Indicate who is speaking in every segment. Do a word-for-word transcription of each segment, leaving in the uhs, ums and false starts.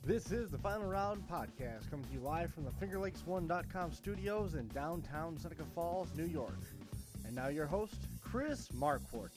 Speaker 1: This is the Final Round Podcast, coming to you live from the Finger Lakes one dot com studios in downtown Seneca Falls, New York. And now your host, Chris Marquardt.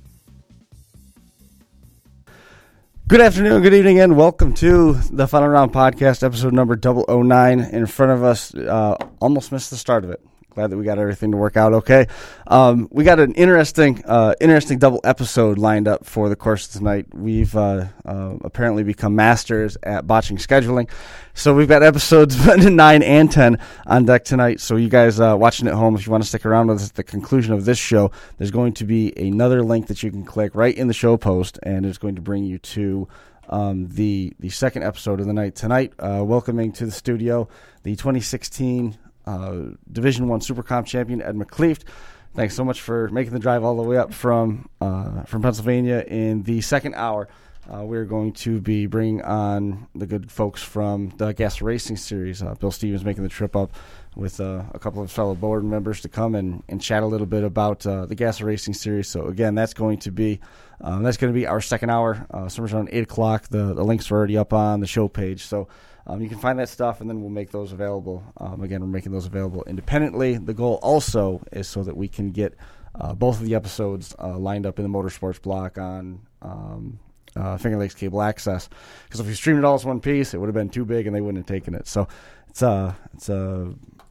Speaker 1: Good afternoon, good evening, and welcome to the Final Round Podcast, episode number double oh nine. In front of us, uh, almost missed the start of it. Glad that we got everything to work out okay. Um, we got an interesting, uh, interesting double episode lined up for the course of tonight. We've uh, uh, apparently become masters at botching scheduling, so we've got episodes nine and ten on deck tonight. So you guys uh, watching at home, if you want to stick around with us at the conclusion of this show, there's going to be another link that you can click right in the show post, and it's going to bring you to um, the the second episode of the night tonight. Uh, welcoming to the studio the twenty sixteen. Uh, Division One Super Comp champion Ed McCleeft. Thanks so much for making the drive all the way up from uh, from Pennsylvania. In the second hour, uh, we're going to be bringing on the good folks from the Gas Racing Series. Uh, Bill Stevens making the trip up with uh, a couple of fellow board members to come and, and chat a little bit about uh, the Gas Racing Series. So again, that's going to be um, that's going to be our second hour. Uh, somewhere around eight o'clock. The the links are already up on the show page. So. Um, you can find that stuff, and then we'll make those available. Um, again, we're making those available independently. The goal also is so that we can get uh, both of the episodes uh, lined up in the motorsports block on um, uh, Finger Lakes Cable Access. Because if we streamed it all as one piece, it would have been too big, and they wouldn't have taken it. So it's uh, it's uh,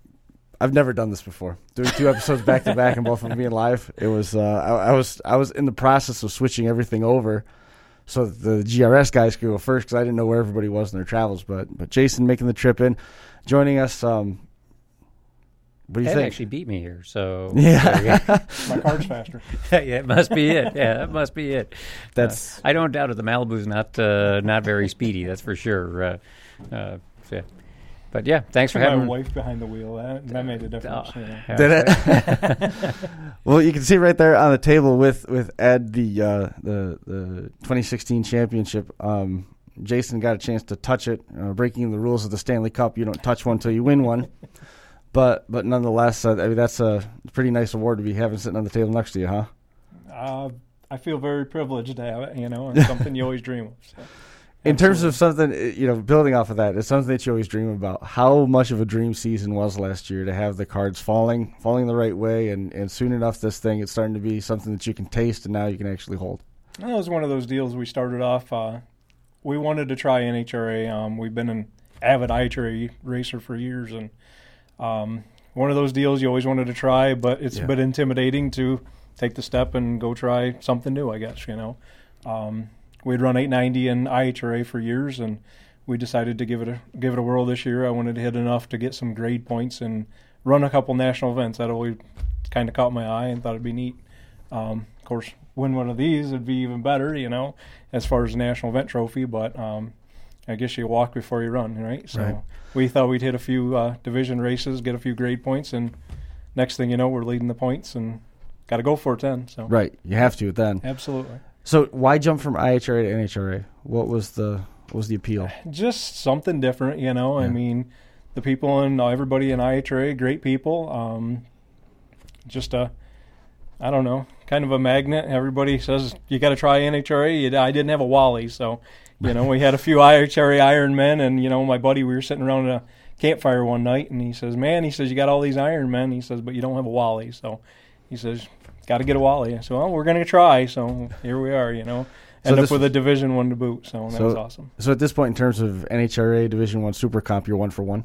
Speaker 1: I've never done this before. Doing two episodes back to back and both of them being live. It was uh, I, I was I was in the process of switching everything over, so that the G R S guys could go first, because I didn't know where everybody was in their travels. But but Jason making the trip in, joining us. Um, what do you
Speaker 2: Ed
Speaker 1: think?
Speaker 2: Actually beat me here, so
Speaker 1: yeah,
Speaker 3: my car's faster.
Speaker 2: yeah, it must be it. Yeah, that must be it.
Speaker 1: That's
Speaker 2: uh, I don't doubt it. The Malibu's not uh, not very speedy. That's for sure. Uh, uh, so, but yeah, thanks for
Speaker 3: my
Speaker 2: having
Speaker 3: my wife behind the wheel. That, that made a difference.
Speaker 2: Oh,
Speaker 3: you know.
Speaker 2: yeah.
Speaker 1: Did it? Well, you can see right there on the table with, with Ed the uh, the the twenty sixteen championship. Um, Jason got a chance to touch it, uh, breaking the rules of the Stanley Cup. You don't touch one until you win one. But but nonetheless, uh, I mean, that's a pretty nice award to be having sitting on the table next to you, huh?
Speaker 3: Uh, I feel very privileged to have it. You know, it's something you always dream of. So.
Speaker 1: In terms of something, you know, building off of that, it's something that you always dream about. How much of a dream season was last year to have the cards falling, falling the right way, and, and soon enough this thing, it's starting to be something that you can taste and now you can actually hold.
Speaker 3: Well, it was one of those deals we started off, uh, we wanted to try N H R A. Um, we've been an avid I H R A racer for years, and um, one of those deals you always wanted to try, but it's
Speaker 1: yeah.
Speaker 3: a bit intimidating to take the step and go try something new, I guess, you know. Um, We'd run eight ninety in I H R A for years, and we decided to give it a give it a whirl this year. I wanted to hit enough to get some grade points and run a couple national events. That always kind of caught my eye and thought it'd be neat. Um, of course, win one of these would be even better, you know, as far as a national event trophy. But um, I guess you walk before you run, right? So
Speaker 1: right.
Speaker 3: we thought we'd hit a few uh, division races, get a few grade points, and next thing you know, we're leading the points and got to go for it then. So
Speaker 1: Right, you have to then.
Speaker 3: Absolutely.
Speaker 1: So why jump from I H R A to N H R A? What was the what was the appeal?
Speaker 3: Just something different, you know.
Speaker 1: Yeah.
Speaker 3: I mean, the people and everybody in I H R A, great people. Um, just a, I don't know, kind of a magnet. Everybody says you got to try N H R A. I didn't have a Wally, so you know we had a few I H R A Ironmen, and you know my buddy. We were sitting around a campfire one night, and he says, "Man," he says, "you got all these Ironmen." He says, "But you don't have a Wally." So he says, got to get a Wally. So well, we're going to try. So here we are, you know.
Speaker 1: So
Speaker 3: End
Speaker 1: this,
Speaker 3: up with a Division One to boot. So that
Speaker 1: so,
Speaker 3: was awesome.
Speaker 1: So at this point, in terms of N H R A Division One Super Comp, you're one for one.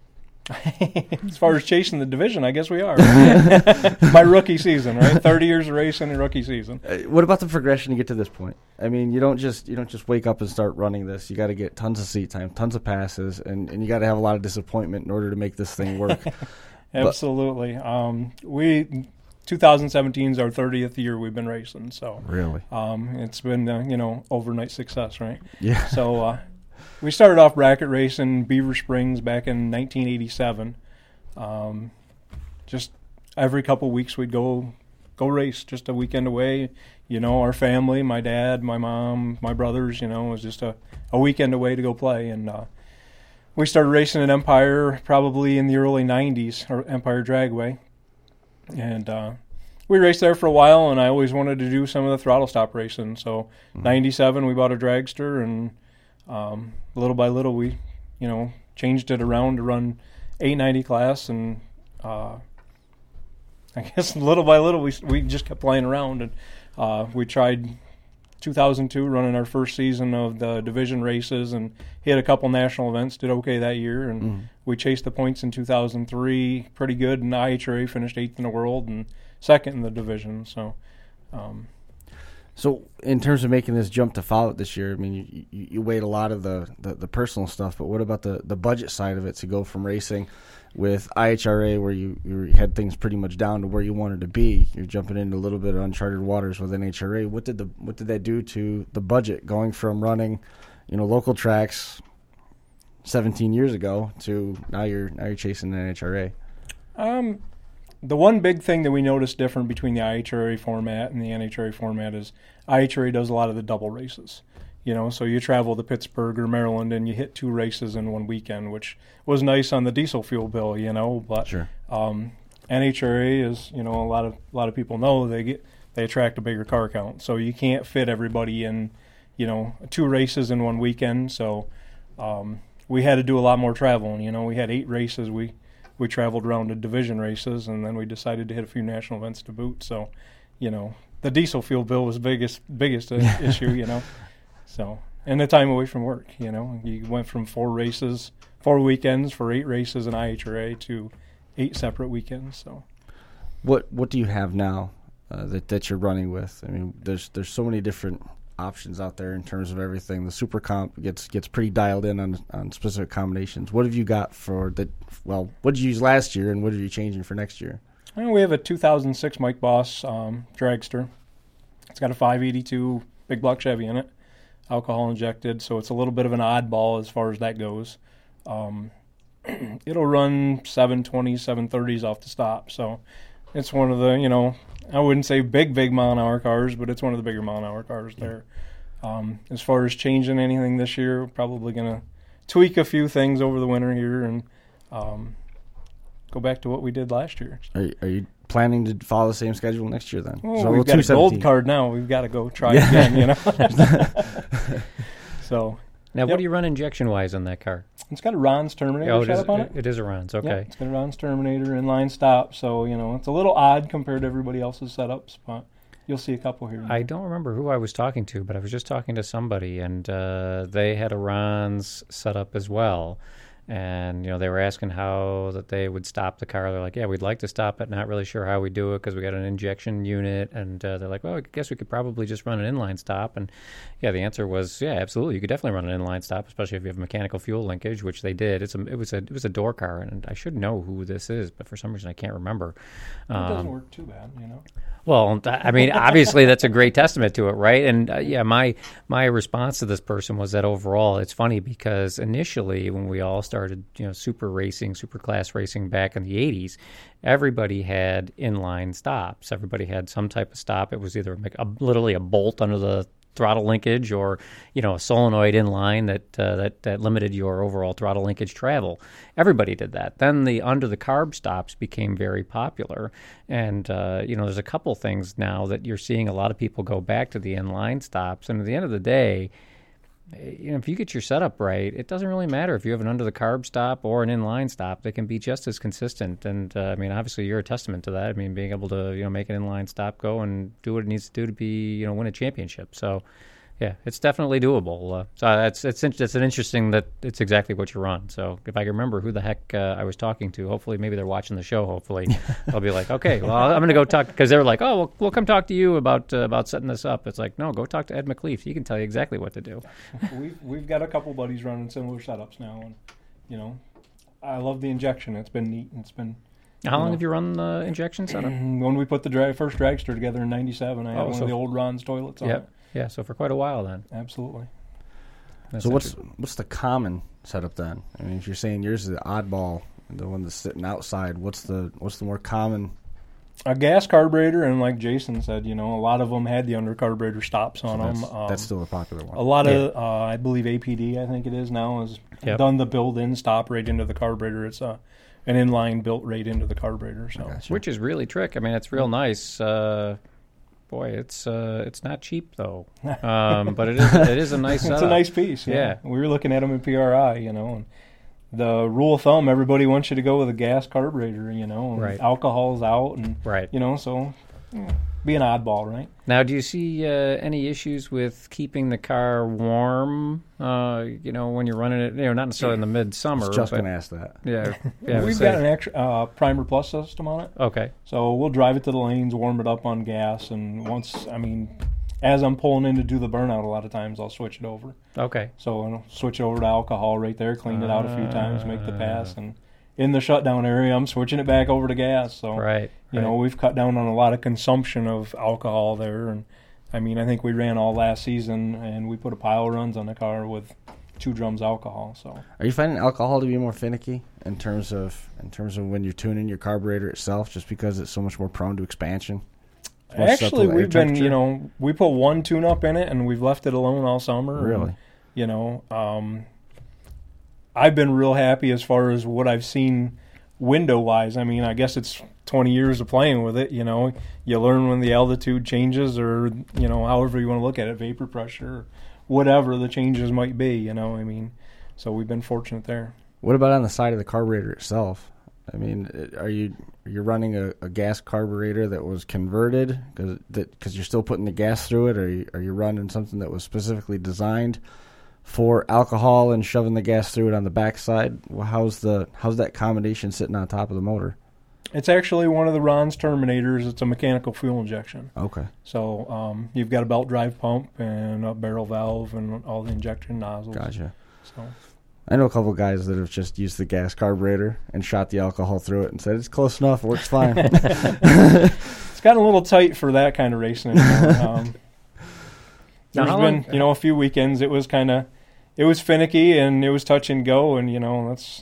Speaker 3: As far as chasing the division, I guess we are. My rookie season, right? Thirty years of racing and rookie season.
Speaker 1: Uh, what about the progression to get to this point? I mean, you don't just you don't just wake up and start running this. You got to get tons of seat time, tons of passes, and, and you got to have a lot of disappointment in order to make this thing work.
Speaker 3: Absolutely. Um, we twenty seventeen is our thirtieth year we've been racing, so
Speaker 1: really,
Speaker 3: um, it's been uh, you know overnight success, right?
Speaker 1: Yeah.
Speaker 3: So. Uh, We started off bracket racing Beaver Springs back in nineteen eighty-seven. Um, just every couple of weeks we'd go go race, just a weekend away. You know, our family, my dad, my mom, my brothers, you know, it was just a, a weekend away to go play. And uh, we started racing at Empire probably in the early nineties, or Empire Dragway. And uh, we raced there for a while, and I always wanted to do some of the throttle stop racing. So mm-hmm. ninety-seven we bought a dragster, and um, little by little, we, you know, changed it around to run eight ninety class, and uh, I guess little by little we we just kept playing around, and uh, we tried two thousand two running our first season of the division races and hit a couple national events, did okay that year, and mm. we chased the points in two thousand three pretty good, and I H R A finished eighth in the world and second in the division. So um,
Speaker 1: so in terms of making this jump to Follett this year, I mean, you, you, you weighed a lot of the, the, the personal stuff, but what about the, the budget side of it to go from racing with I H R A, where you, you had things pretty much down to where you wanted to be? You're jumping into a little bit of uncharted waters with N H R A. What did the what did that do to the budget, going from running, you know, local tracks seventeen years ago to now you're now you're chasing N H R A?
Speaker 3: Um, the one big thing that we noticed different between the I H R A format and the N H R A format is I H R A does a lot of the double races. You know, so you travel to Pittsburgh or Maryland and you hit two races in one weekend, which was nice on the diesel fuel bill, you know. But
Speaker 1: sure.
Speaker 3: um, N H R A is, you know, a lot of a lot of people know they get they attract a bigger car count, so you can't fit everybody in, you know, two races in one weekend. So um, we had to do a lot more traveling. You know, we had eight races. We we traveled around to division races, and then we decided to hit a few national events to boot. So, you know, the diesel fuel bill was the biggest biggest issue, you know. So, and the time away from work, you know, you went from four races, four weekends for eight races in I H R A to eight separate weekends. So,
Speaker 1: what what do you have now uh, that that you're running with? I mean, there's there's so many different options out there in terms of everything. The Super Comp gets gets pretty dialed in on on specific combinations. What have you got for the? Well, what did you use last year, and what are you changing for next year?
Speaker 3: Well, we have a two thousand six Mike Boss um, dragster. It's got a five eighty-two big block Chevy in it, alcohol injected, so it's a little bit of an oddball as far as that goes. Um, it'll run seven twenties, seven thirties off the stop, so it's one of the, you know, I wouldn't say big, big mile-an-hour cars, but it's one of the bigger mile-an-hour cars there. Um, as far as changing anything this year, we're probably going to tweak a few things over the winter here and um, go back to what we did last year.
Speaker 1: Are you, are you planning to follow the same schedule next year then?
Speaker 3: Well, so we've got a gold card now. We've got to go try yeah. again, you know. So
Speaker 2: now, yep. What do you run injection-wise on that car?
Speaker 3: It's got a Ron's Terminator
Speaker 2: oh, it
Speaker 3: set
Speaker 2: is,
Speaker 3: up on it.
Speaker 2: It is a Ron's, okay.
Speaker 3: Yep, it's got a Ron's Terminator inline stop, so, you know, it's a little odd compared to everybody else's setups, but you'll see a couple here.
Speaker 2: I don't remember who I was talking to, but I was just talking to somebody, and uh, they had a Ron's set up as well. And, you know, they were asking how that they would stop the car. They're like, yeah, we'd like to stop it. Not really sure how we do it because we got an injection unit. And uh, they're like, well, I guess we could probably just run an inline stop. And, yeah, the answer was, yeah, absolutely. You could definitely run an inline stop, especially if you have mechanical fuel linkage, which they did. It's a, it was a it was a door car, and I should know who this is, but for some reason I can't remember.
Speaker 3: Um, it doesn't work too bad, you know.
Speaker 2: Well, I mean, obviously that's a great testament to it, right? And, uh, yeah, my my response to this person was that overall it's funny because initially when we all started, you know, super racing, super class racing back in the eighties, everybody had inline stops. Everybody had some type of stop. It was either a, literally a bolt under the throttle linkage or, you know, a solenoid inline that, uh, that that limited your overall throttle linkage travel. Everybody did that. Then the under the carb stops became very popular. And, uh, you know, there's a couple things now that you're seeing a lot of people go back to the inline stops. And at the end of the day, you know, if you get your setup right, it doesn't really matter if you have an under the carb stop or an inline stop. They can be just as consistent. And uh, I mean, obviously, you're a testament to that. I mean, being able to, you know, make an inline stop go and do what it needs to do to be, you know, win a championship. So, yeah, it's definitely doable. Uh, so it's it's it's an interesting that it's exactly what you run. So if I can remember who the heck uh, I was talking to, hopefully maybe they're watching the show. Hopefully, I'll be like, okay, well, I'm going to go talk because they were like, oh, we'll, we'll come talk to you about uh, about setting this up. It's like, no, go talk to Ed McLeaf. He can tell you exactly what to do.
Speaker 3: We've we've got a couple buddies running similar setups now, and you know, I love the injection. It's been neat. It's been.
Speaker 2: How long know, have you run the injection setup?
Speaker 3: When we put the dra- first dragster together in ninety-seven, I had
Speaker 2: oh,
Speaker 3: one
Speaker 2: so
Speaker 3: of the old Ron's toilets on
Speaker 2: yep.
Speaker 3: it.
Speaker 2: Yeah, so for quite a while then.
Speaker 3: Absolutely.
Speaker 1: That's so what's what's the common setup then? I mean, if you're saying yours is the oddball, the one that's sitting outside, what's the what's the more common?
Speaker 3: A gas carburetor, and like Jason said, you know, a lot of them had the under carburetor stops on
Speaker 1: so that's,
Speaker 3: them. Um,
Speaker 1: that's still a popular one.
Speaker 3: A lot
Speaker 1: yeah.
Speaker 3: of, uh, I believe A P D, I think it is now, has
Speaker 2: yep.
Speaker 3: done the built-in stop right into the carburetor. It's a an inline built right into the carburetor. So,
Speaker 2: which is really trick. I mean, it's real nice. Uh, boy, it's uh, it's not cheap though. Um, but it is it is a nice setup.
Speaker 3: It's a nice piece. Yeah.
Speaker 2: Yeah.
Speaker 3: We were looking at them in P R I, you know, and the rule of thumb, everybody wants you to go with a gas carburetor, you know, and
Speaker 2: Right.
Speaker 3: alcohol's out, and
Speaker 2: Right.
Speaker 3: you know, so yeah, be an oddball, right?
Speaker 2: Now, do you see uh, any issues with keeping the car warm? Uh, you know, when you're running it, you know, not necessarily in the
Speaker 1: I
Speaker 2: midsummer.
Speaker 1: was just
Speaker 2: but,
Speaker 1: going to ask that.
Speaker 2: Yeah, yeah.
Speaker 3: We've
Speaker 2: say-
Speaker 3: got an extra uh, Primer Plus system on it.
Speaker 2: Okay.
Speaker 3: So we'll drive it to the lanes, warm it up on gas, and once, I mean, as I'm pulling in to do the burnout, a lot of times I'll switch it over.
Speaker 2: Okay.
Speaker 3: So I'll switch it over to alcohol right there, clean it out a few times, make the pass, and in the shutdown area, I'm switching it back over to gas. So,
Speaker 2: Right.
Speaker 3: you
Speaker 2: right.
Speaker 3: know, we've cut down on a lot of consumption of alcohol there. And I mean, I think we ran all last season, and we put a pile of runs on the car with two drums alcohol. So
Speaker 1: Are you finding alcohol to be more finicky in terms of in terms of when you're tuning your carburetor itself, just because it's so much more prone to expansion? It's more
Speaker 3: actually,
Speaker 1: susceptible to air
Speaker 3: we've been,
Speaker 1: temperature?
Speaker 3: you know, we put one tune-up in it, and we've left it alone all summer.
Speaker 1: Really?
Speaker 3: And, you know, um, I've been real happy as far as what I've seen window-wise. I mean, I guess it's twenty years of playing with it, you know. You learn when the altitude changes, or, you know, however you want to look at it, vapor pressure, or whatever the changes might be, you know. I mean, so we've been fortunate there.
Speaker 1: What about on the side of the carburetor itself? I mean, it- are you you're running a, a gas carburetor that was converted because because you're still putting the gas through it, or are you, are you running something that was specifically designed for alcohol and shoving the gas through it on the backside? Well, how's the how's that combination sitting on top of the motor?
Speaker 3: It's actually one of the Ron's Terminators. It's a mechanical fuel injection.
Speaker 1: Okay,
Speaker 3: So um, you've got a belt drive pump and a barrel valve and all the injection nozzles.
Speaker 1: gotcha.
Speaker 3: So
Speaker 1: I know a couple guys that have just used the gas carburetor and shot the alcohol through it and said it's close enough, it works fine.
Speaker 3: it's gotten a little tight for that kind of racing anymore. Um,
Speaker 2: Now,
Speaker 3: there's
Speaker 2: how
Speaker 3: been,
Speaker 2: long-
Speaker 3: you know, a few weekends it was kind of, it was finicky and it was touch and go, and you know that's,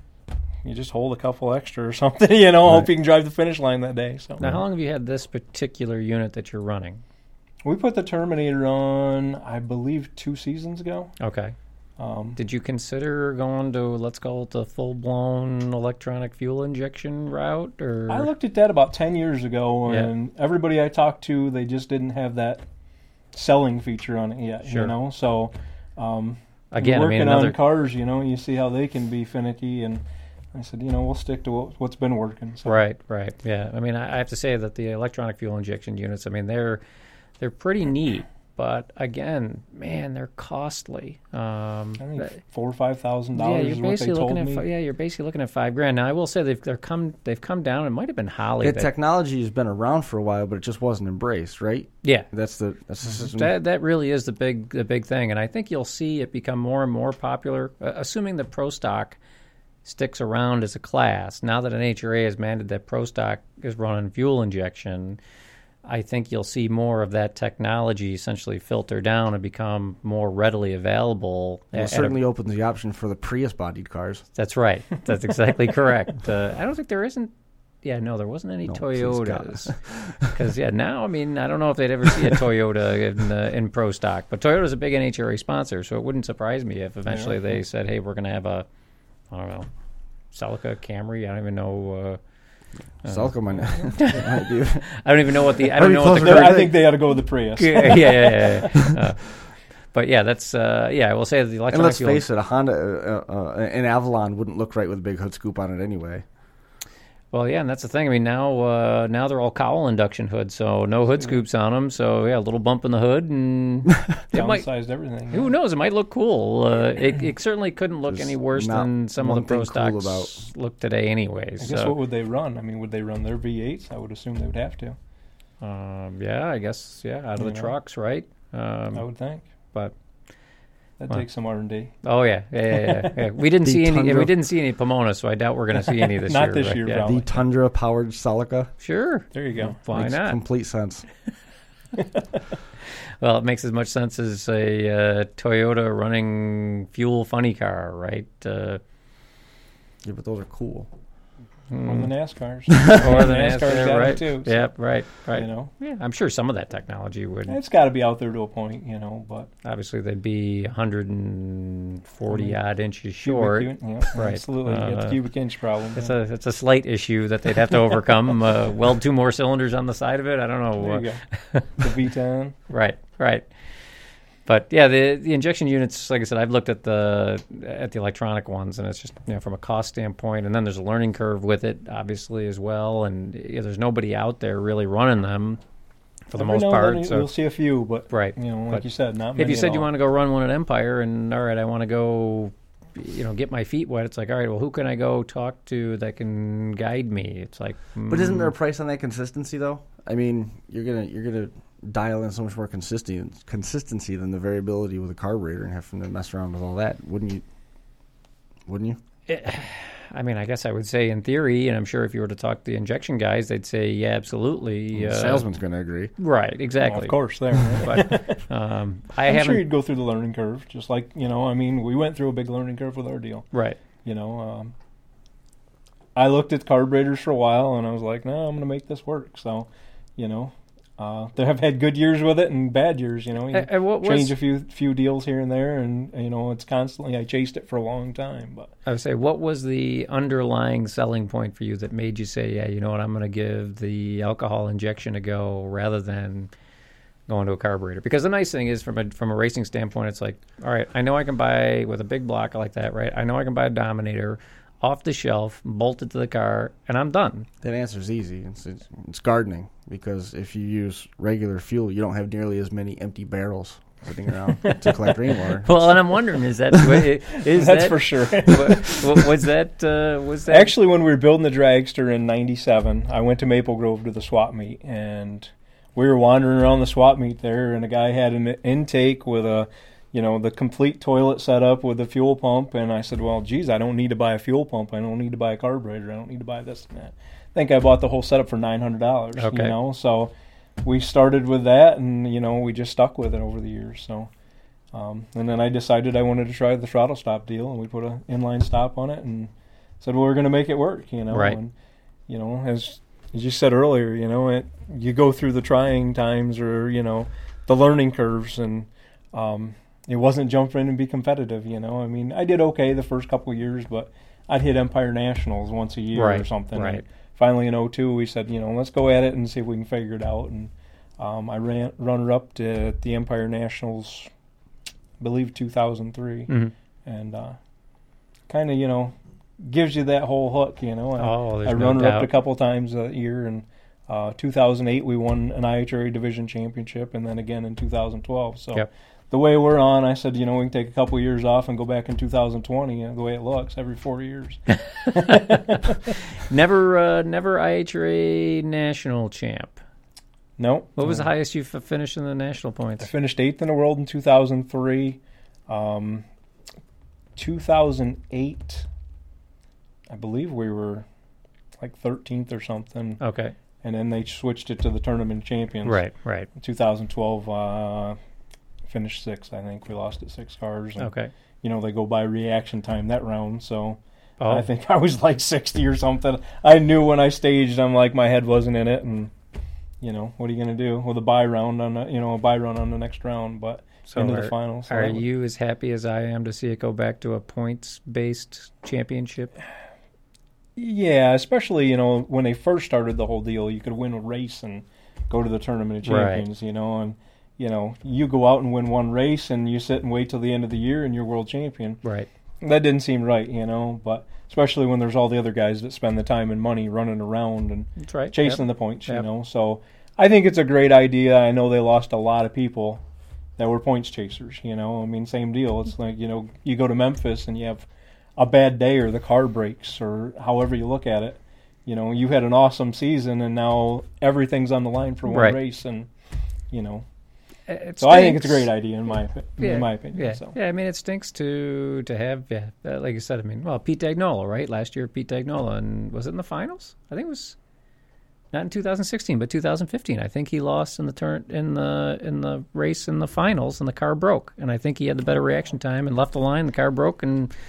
Speaker 3: you just hold a couple extra or something, you know,
Speaker 1: Right.
Speaker 3: hope you can drive the finish line that day. So
Speaker 2: Now, how long have you had this particular unit that you're running?
Speaker 3: we put the Terminator on, I believe, two seasons ago.
Speaker 2: Okay.
Speaker 3: Um,
Speaker 2: Did you consider going to, let's call it the full-blown electronic fuel injection route? Or
Speaker 3: I looked at that about ten years ago,
Speaker 2: Yeah.
Speaker 3: and everybody I talked to, they just didn't have that selling feature on it yet,
Speaker 2: Sure.
Speaker 3: you know? So, um,
Speaker 2: Again, I
Speaker 3: working
Speaker 2: mean, another
Speaker 3: on cars, you know, you see how they can be finicky, and I said, you know, we'll stick to what, what's been working. So.
Speaker 2: Right, right, yeah. I mean, I I have to say that the electronic fuel injection units, I mean, they're they're pretty neat, but again, man, they're costly. Um,
Speaker 3: I think
Speaker 2: that-
Speaker 3: four or five thousand
Speaker 2: yeah,
Speaker 3: dollars
Speaker 2: you're
Speaker 3: is what they
Speaker 2: basically
Speaker 3: told
Speaker 2: looking at
Speaker 3: me.
Speaker 2: fi- yeah, you're basically looking at five grand. Now, I will say they've they're come they've come down. It might have been Holly.
Speaker 1: The
Speaker 2: that-
Speaker 1: technology has been around for a while, but it just wasn't embraced, right?
Speaker 2: yeah,
Speaker 1: That's the that's the system.
Speaker 2: That that really is the big the big thing, and I think you'll see it become more and more popular, uh, assuming the Pro Stock sticks around as a class. Now that an H R A has mandated that Pro Stock is running fuel injection, I think you'll see more of that technology essentially filter down and become more readily available.
Speaker 1: Well,
Speaker 2: at-
Speaker 1: it
Speaker 2: at a-
Speaker 1: certainly opens the option for the Prius-bodied cars.
Speaker 2: that's right. That's exactly correct. Uh, I don't think there isn't. Yeah, no, there wasn't any
Speaker 1: No, please God.
Speaker 2: Toyotas. Because yeah, now I mean I don't know if they'd ever see a Toyota in uh, in Pro Stock, but Toyota's a big N H R A sponsor, so it wouldn't surprise me if eventually
Speaker 3: Yeah.
Speaker 2: they said, "Hey, we're going to have a, I don't know, Celica, Camry. I don't even know. Uh,
Speaker 1: Celica might might be.
Speaker 2: I don't even know what the I
Speaker 1: Are
Speaker 2: don't
Speaker 1: you
Speaker 2: know what the
Speaker 1: closer to
Speaker 3: I
Speaker 1: Right.
Speaker 3: think they ought to go with the Prius.
Speaker 2: yeah, yeah, yeah. yeah, yeah. Uh, but yeah, that's uh, yeah. I will say that the
Speaker 1: And
Speaker 2: electronic
Speaker 1: let's
Speaker 2: fuel.
Speaker 1: face it, a Honda, uh, uh, an Avalon wouldn't look right with a big hood scoop on it anyway.
Speaker 2: Well, yeah, and that's the thing. I mean, now uh, now they're all cowl induction hoods, so no hood scoops on them. So yeah, a little bump in the hood, and it might.
Speaker 3: Downsized everything.
Speaker 2: Who knows? It might look cool. Uh, it, it certainly couldn't look
Speaker 1: There's
Speaker 2: any worse
Speaker 1: not
Speaker 2: than some of
Speaker 1: one
Speaker 2: the Pro
Speaker 1: thing cool
Speaker 2: Stocks look today, anyways.
Speaker 3: I guess
Speaker 2: So,
Speaker 3: what would they run? I mean, would they run their V eights? I would assume they would have to.
Speaker 2: um, yeah, I guess yeah, out of
Speaker 3: You
Speaker 2: the
Speaker 3: know.
Speaker 2: trucks, right? Um,
Speaker 3: I would think.
Speaker 2: but
Speaker 3: That
Speaker 2: Well.
Speaker 3: takes some R and D.
Speaker 2: oh yeah, yeah, yeah, yeah, yeah. We didn't
Speaker 1: The
Speaker 2: see any.
Speaker 1: Tundra.
Speaker 2: We didn't see any Pomona, so I doubt we're going to see any this
Speaker 3: Not
Speaker 2: year.
Speaker 3: this
Speaker 2: but
Speaker 3: year,
Speaker 2: yeah.
Speaker 3: probably.
Speaker 1: The Tundra-powered Celica.
Speaker 2: Sure,
Speaker 3: There you go.
Speaker 2: why
Speaker 1: Makes
Speaker 2: not?
Speaker 1: complete sense.
Speaker 2: Well, it makes as much sense as a uh, Toyota running fuel funny car, right? Uh,
Speaker 1: Yeah, but those are cool.
Speaker 3: Or the NASCARs.
Speaker 2: or the
Speaker 3: NASCAR's
Speaker 2: NASCAR,
Speaker 3: got
Speaker 2: right?
Speaker 3: it too. So,
Speaker 2: Yeah, right, right.
Speaker 3: You know,
Speaker 2: yeah, I'm sure some of that technology would.
Speaker 3: it's got to be out there to a point, you know. But
Speaker 2: obviously, they'd be one hundred forty odd inches
Speaker 3: cubic
Speaker 2: short.
Speaker 3: unit, yeah,
Speaker 2: Right.
Speaker 3: Absolutely, you get the
Speaker 2: Uh,
Speaker 3: cubic inch problem.
Speaker 2: It's
Speaker 3: yeah.
Speaker 2: a it's a slight issue that they'd have to overcome. uh, weld two more cylinders on the side of it. I don't know.
Speaker 3: There you go. The V ten.
Speaker 2: Right, right. But yeah, the the injection units, like I said, I've looked at the at the electronic ones, and it's just, you know, from a cost standpoint, and then there's a learning curve with it, obviously, as well. And you know, there's nobody out there really running them for the
Speaker 3: Every
Speaker 2: most
Speaker 3: now and
Speaker 2: part.
Speaker 3: then
Speaker 2: So
Speaker 3: you'll see a few, but
Speaker 2: right,
Speaker 3: you know, like
Speaker 2: But
Speaker 3: you said, not many
Speaker 2: if you
Speaker 3: at
Speaker 2: said you
Speaker 3: all.
Speaker 2: want to go run one at Empire, and all right, I want to go, you know, get my feet wet, it's like, all right, well, who can I go talk to that can guide me? It's like,
Speaker 1: But isn't there a
Speaker 2: mm,
Speaker 1: price on that consistency, though? I mean, you're gonna you're gonna dial in so much more consistency consistency than the variability with a carburetor and having to mess around with all that. Wouldn't you? Wouldn't you?
Speaker 2: it, I mean, I guess I would say in theory, and I'm sure if you were to talk to the injection guys, they'd say, yeah, absolutely.
Speaker 1: The
Speaker 2: Uh,
Speaker 1: salesman's going to agree.
Speaker 2: right,
Speaker 3: Well,
Speaker 2: exactly.
Speaker 3: of course, there. Right?
Speaker 2: But um, I
Speaker 3: I'm
Speaker 2: haven't.
Speaker 3: sure you'd go through the learning curve, just like, you know, I mean, we went through a big learning curve with our deal.
Speaker 2: Right.
Speaker 3: You know, um, I looked at carburetors for a while, and I was like, no, I'm going to make this work. So, you know, uh, they have had good years with it and bad years. You know, you
Speaker 2: Uh, uh, what was-
Speaker 3: change a few few deals here and there, and you know, it's constantly. I chased it for a long time, but
Speaker 2: I would say, what was the underlying selling point for you that made you say, yeah, you know what, I'm going to give the alcohol injection a go rather than going to a carburetor? Because the nice thing is, from a from a racing standpoint, it's like, all right, I know I can buy with a big block like that, right? I know I can buy a Dominator off the shelf, bolt it to the car, and I'm done.
Speaker 1: That answer is easy. It's, it's, it's gardening, because if you use regular fuel, you don't have nearly as many empty barrels sitting around to collect rainwater.
Speaker 2: Well, and I'm wondering, is that is
Speaker 3: that's
Speaker 2: that
Speaker 3: for sure.
Speaker 2: wa- was that uh, was that
Speaker 3: Actually, when we were building the dragster in ninety-seven, I went to Maple Grove to the swap meet, and we were wandering around the swap meet there, and a guy had an intake with a, you know, the complete toilet setup with the fuel pump, and I said, well, geez, I don't need to buy a fuel pump. I don't need to buy a carburetor. I don't need to buy this and that. I think I bought the whole setup for nine hundred dollars,
Speaker 2: Okay.
Speaker 3: you know, so we started with that, and, you know, we just stuck with it over the years, so. Um, and then I decided I wanted to try the throttle stop deal, and we put an inline stop on it, and said, well, we're going to make it work, you know.
Speaker 2: Right.
Speaker 3: And, you know, as, as you said earlier, you know, it, you go through the trying times or, you know, the learning curves, and um, it wasn't jump in and be competitive, you know. I mean, I did okay the first couple of years, but I'd hit Empire Nationals once a year
Speaker 2: Right,
Speaker 3: or something.
Speaker 2: right.
Speaker 3: And finally in oh two, we said, you know, let's go at it and see if we can figure it out. And um, I ran runner-up to the Empire Nationals, I believe two thousand three,
Speaker 2: Mhm.
Speaker 3: and uh, kind of, you know, gives you that whole hook, you know. I,
Speaker 2: Oh, there's
Speaker 3: I
Speaker 2: no
Speaker 3: runner-up
Speaker 2: doubt.
Speaker 3: a couple times a year, and uh, two thousand eight we won an I H R A division championship, and then again in two thousand twelve. So
Speaker 2: Yep.
Speaker 3: the way we're on, I said, you know, we can take a couple years off and go back in two thousand twenty. Uh, the way it looks, every four years.
Speaker 2: Never, uh, never I H R A national champ.
Speaker 3: No.
Speaker 2: What was the
Speaker 3: No.
Speaker 2: highest you've finished in the national
Speaker 3: I
Speaker 2: points?
Speaker 3: finished eighth in the world in two thousand three. Um, two thousand eight, I believe we were like thirteenth or something.
Speaker 2: Okay,
Speaker 3: And then they switched it to the tournament champions.
Speaker 2: right, right.
Speaker 3: In two thousand twelve, uh, finished sixth, I think. We lost at six cars. And,
Speaker 2: Okay.
Speaker 3: you know, they go by reaction time that round, so
Speaker 2: Oh,
Speaker 3: I think I was like sixty or something. I knew when I staged, I'm like, my head wasn't in it, and, you know, what are you going to do with a buy round on, a, you know, a buy run on the next round, but
Speaker 2: so
Speaker 3: into
Speaker 2: are,
Speaker 3: the finals. So
Speaker 2: are
Speaker 3: that was-
Speaker 2: you as happy as I am to see it go back to a points-based championship?
Speaker 3: Yeah, especially, you know, when they first started the whole deal, you could win a race and go to the tournament of
Speaker 2: Right.
Speaker 3: champions, you know, and, you know, you go out and win one race and you sit and wait till the end of the year and you're world champion.
Speaker 2: Right.
Speaker 3: That didn't seem right, you know, but especially when there's all the other guys that spend the time and money running around and
Speaker 2: That's right.
Speaker 3: chasing
Speaker 2: Yep.
Speaker 3: the points,
Speaker 2: Yep.
Speaker 3: you know. So I think it's a great idea. I know they lost a lot of people that were points chasers, you know. I mean, same deal. It's like, you know, you go to Memphis and you have a bad day or the car breaks or however you look at it. You know, you had an awesome season and now everything's on the line for one
Speaker 2: Right.
Speaker 3: race, and, you know.
Speaker 2: It
Speaker 3: So I think it's a
Speaker 2: stinks.
Speaker 3: great idea in my opi-
Speaker 2: Yeah,
Speaker 3: in my opinion.
Speaker 2: Yeah,
Speaker 3: So.
Speaker 2: yeah. I mean, it stinks to to have, yeah, uh, like you said. I mean, well, Pete Dagnola, right? Last year, Pete Dagnola, and was it in the finals? I think it was not in two thousand sixteen, but two thousand fifteen. I think he lost in the turn in the in the race in the finals, and the car broke. And I think he had the better reaction time and left the line. The car broke, and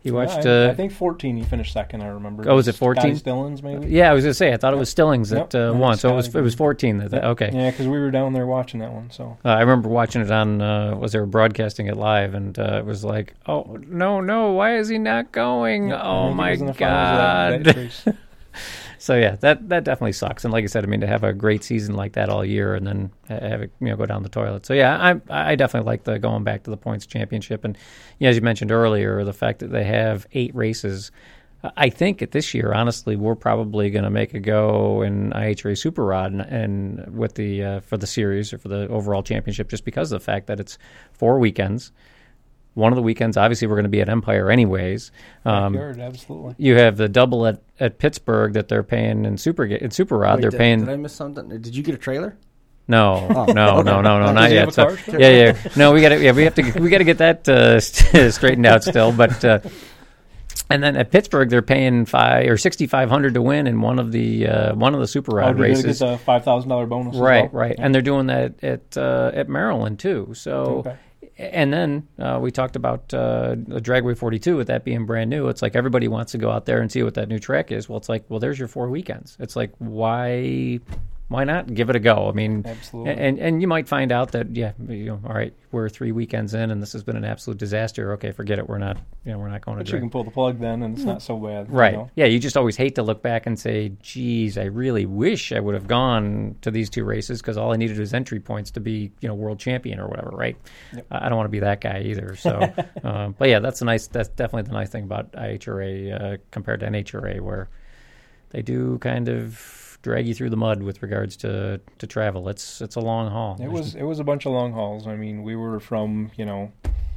Speaker 2: He watched.
Speaker 3: Yeah, I,
Speaker 2: uh,
Speaker 3: I think fourteen. He finished second. I remember.
Speaker 2: Oh, was it fourteen?
Speaker 3: Stillings, maybe.
Speaker 2: Yeah, I was gonna say. I thought it was Stillings that
Speaker 3: Yep.
Speaker 2: uh,
Speaker 3: Yeah,
Speaker 2: won. So it was
Speaker 3: Scotty.
Speaker 2: it was fourteen. That, that okay.
Speaker 3: Yeah, because we were down there watching that one. So
Speaker 2: Uh, I remember watching it on. Uh, was they were broadcasting it live, and uh, it was like, oh no, no, why is he not going?
Speaker 3: Yeah, I
Speaker 2: oh
Speaker 3: think he
Speaker 2: my
Speaker 3: was in the finals of that-
Speaker 2: god.
Speaker 3: that race.
Speaker 2: So yeah, that that definitely sucks. And like I said, I mean, to have a great season like that all year and then ha- have it, you know, go down the toilet. So yeah, I I definitely like the going back to the points championship. And yeah, as you mentioned earlier, the fact that they have eight races. I think at this year, honestly, we're probably going to make a go in I H R A Super Rod and, and with the uh, for the series or for the overall championship, just because of the fact that it's four weekends. One of the weekends, obviously, we're going to be at Empire anyways. Um,
Speaker 3: Backyard, absolutely.
Speaker 2: you have the double at, at Pittsburgh that they're paying in Super in Super Rod.
Speaker 1: Wait,
Speaker 2: they're
Speaker 1: did,
Speaker 2: paying.
Speaker 1: Did I miss something? Did you get a trailer?
Speaker 2: No,
Speaker 1: Oh,
Speaker 2: no,
Speaker 1: okay.
Speaker 2: no, no, no,
Speaker 3: Does
Speaker 2: not
Speaker 3: he have
Speaker 2: yet.
Speaker 3: a
Speaker 2: So,
Speaker 3: car still?
Speaker 2: yeah, yeah. No, we got to. Yeah, we have to. We got to get that uh, st- straightened out still. But uh, and then at Pittsburgh, they're paying five or sixty five hundred to win in one of the uh, one of the Super
Speaker 3: Oh,
Speaker 2: Rod
Speaker 3: did they get
Speaker 2: races.
Speaker 3: the five thousand dollar bonus? as
Speaker 2: Right,
Speaker 3: well?
Speaker 2: right,
Speaker 3: Yeah.
Speaker 2: and they're doing that at uh, at Maryland too. So.
Speaker 3: Okay.
Speaker 2: And then uh, we talked about uh, the Dragway forty-two, with that being brand new. It's like everybody wants to go out there and see what that new track is. Well, it's like, well, there's your four weekends. It's like, why why not give it a go? I mean,
Speaker 3: Absolutely.
Speaker 2: and and you might find out that, yeah, you know, all right, we're three weekends in and this has been an absolute disaster. Okay, forget it. We're not, you know, we're not going
Speaker 3: But
Speaker 2: to
Speaker 3: you
Speaker 2: drag.
Speaker 3: can pull the plug then, and it's not so bad. you
Speaker 2: Right.
Speaker 3: know?
Speaker 2: Yeah, you just always hate to look back and say, geez, I really wish I would have gone to these two races because all I needed was entry points to be, you know, world champion or whatever, right?
Speaker 3: Yep.
Speaker 2: I I don't want to be that guy either. So, um, but yeah, that's a nice, that's definitely the nice thing about I H R A uh, compared to N H R A, where they do kind of drag you through the mud with regards to, to travel. It's it's a long haul.
Speaker 3: It was it was a bunch of long hauls. I mean, we were from, you know,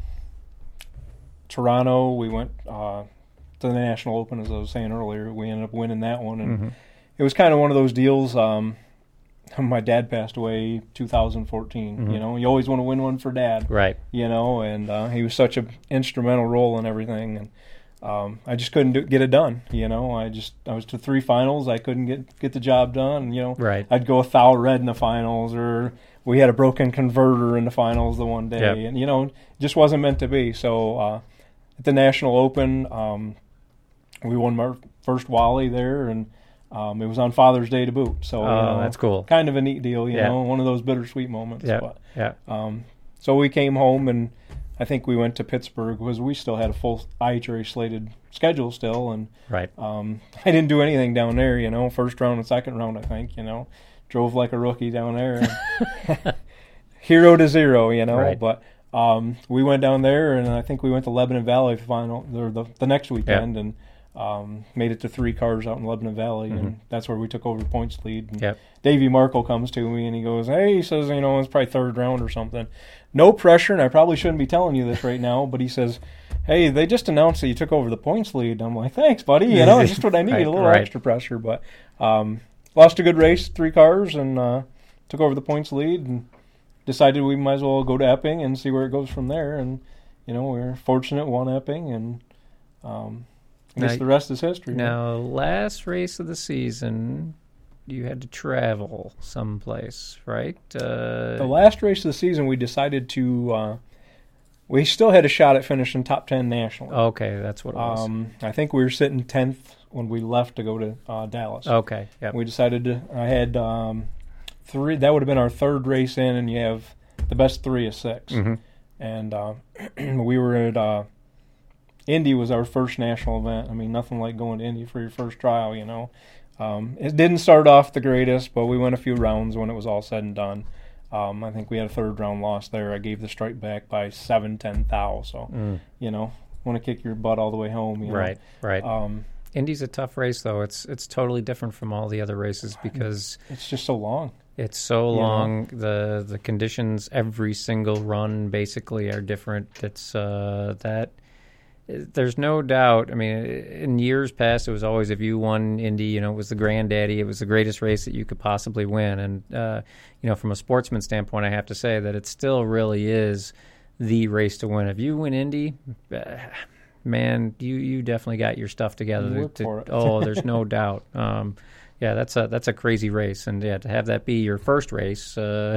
Speaker 3: Toronto. We went uh, to the National Open, as I was saying earlier. We ended up winning that one, and
Speaker 2: Mhm.
Speaker 3: it was kind of one of those deals. Um, my dad passed away two thousand fourteen.
Speaker 2: Mhm.
Speaker 3: You know, you always want to win one for Dad.
Speaker 2: right.
Speaker 3: You know, and uh, he was such an instrumental role in everything, and um, I just couldn't do, get it done. You know, I just I was to three finals. I couldn't get get the job done. You know,
Speaker 2: Right.
Speaker 3: I'd go a thou red in the finals, or we had a broken converter in the finals the one day,
Speaker 2: Yep.
Speaker 3: and you know, it just wasn't meant to be. So uh, at the National Open, um, we won our first Wally there, and um, it was on Father's Day to boot. So you
Speaker 2: Oh,
Speaker 3: know,
Speaker 2: that's cool.
Speaker 3: kind of a neat deal. You
Speaker 2: Yeah.
Speaker 3: know, one of those bittersweet moments.
Speaker 2: Yeah.
Speaker 3: But,
Speaker 2: Yeah.
Speaker 3: um, so we came home, and I think we went to Pittsburgh because we still had a full I H R A slated schedule still, and
Speaker 2: Right.
Speaker 3: um, I didn't do anything down there. You know, first round and second round, I think. You know, drove like a rookie down there, and hero to zero. You know,
Speaker 2: Right.
Speaker 3: but um, we went down there, and I think we went to Lebanon Valley final or the the next weekend, and um, made it to three cars out in Lebanon Valley, and that's where we took over the points lead. And
Speaker 2: Yep.
Speaker 3: Davey Markle comes to me and he goes, "Hey," he says, "you know, it's probably third round or something. No pressure, and I probably shouldn't be telling you this right now, but he says, hey, they just announced that you took over the points lead." I'm like, "Thanks, buddy. You know, it's just what I need,
Speaker 2: Right,
Speaker 3: a little
Speaker 2: right.
Speaker 3: extra pressure." But um, lost a good race, three cars, and uh, took over the points lead, and decided we might as well go to Epping and see where it goes from there. And you know, we were fortunate, won Epping, and um, I guess
Speaker 2: Now-
Speaker 3: the rest is history.
Speaker 2: Now, last race of the season, you had to travel someplace, right? Uh,
Speaker 3: The last race of the season, we decided to. Uh, we still had a shot at finishing top ten nationally.
Speaker 2: okay, that's what it was.
Speaker 3: Um, I think we were sitting tenth when we left to go to uh, Dallas.
Speaker 2: okay, yep.
Speaker 3: We decided to. I had um, three. That would have been our third race in, and you have the best three of six.
Speaker 2: Mhm.
Speaker 3: And uh, we were at uh, Indy was our first national event. I mean, nothing like going to Indy for your first trial, you know. Um, it didn't start off the greatest, but we went a few rounds when it was all said and done. Um, I think we had a third round loss there. I gave the strike back by seven, ten thou. So,
Speaker 2: Mm.
Speaker 3: you know, want to kick your butt all the way home. You know?
Speaker 2: Right, right.
Speaker 3: Um,
Speaker 2: Indy's a tough race, though. It's it's totally different from all the other races because
Speaker 3: it's just so long.
Speaker 2: it's so
Speaker 3: You know.
Speaker 2: long. The the conditions every single run basically are different. It's uh, that. There's no doubt. I mean, in years past, it was always if you won Indy, you know, it was the granddaddy. It was the greatest race that you could possibly win. And uh, you know, from a sportsman standpoint, I have to say that it still really is the race to win. If you win Indy, uh, man, you you definitely got your stuff together.
Speaker 3: You work
Speaker 2: to-
Speaker 3: for it.
Speaker 2: oh, there's no doubt. Um, yeah, that's a that's a crazy race, and yeah, to have that be your first race, uh,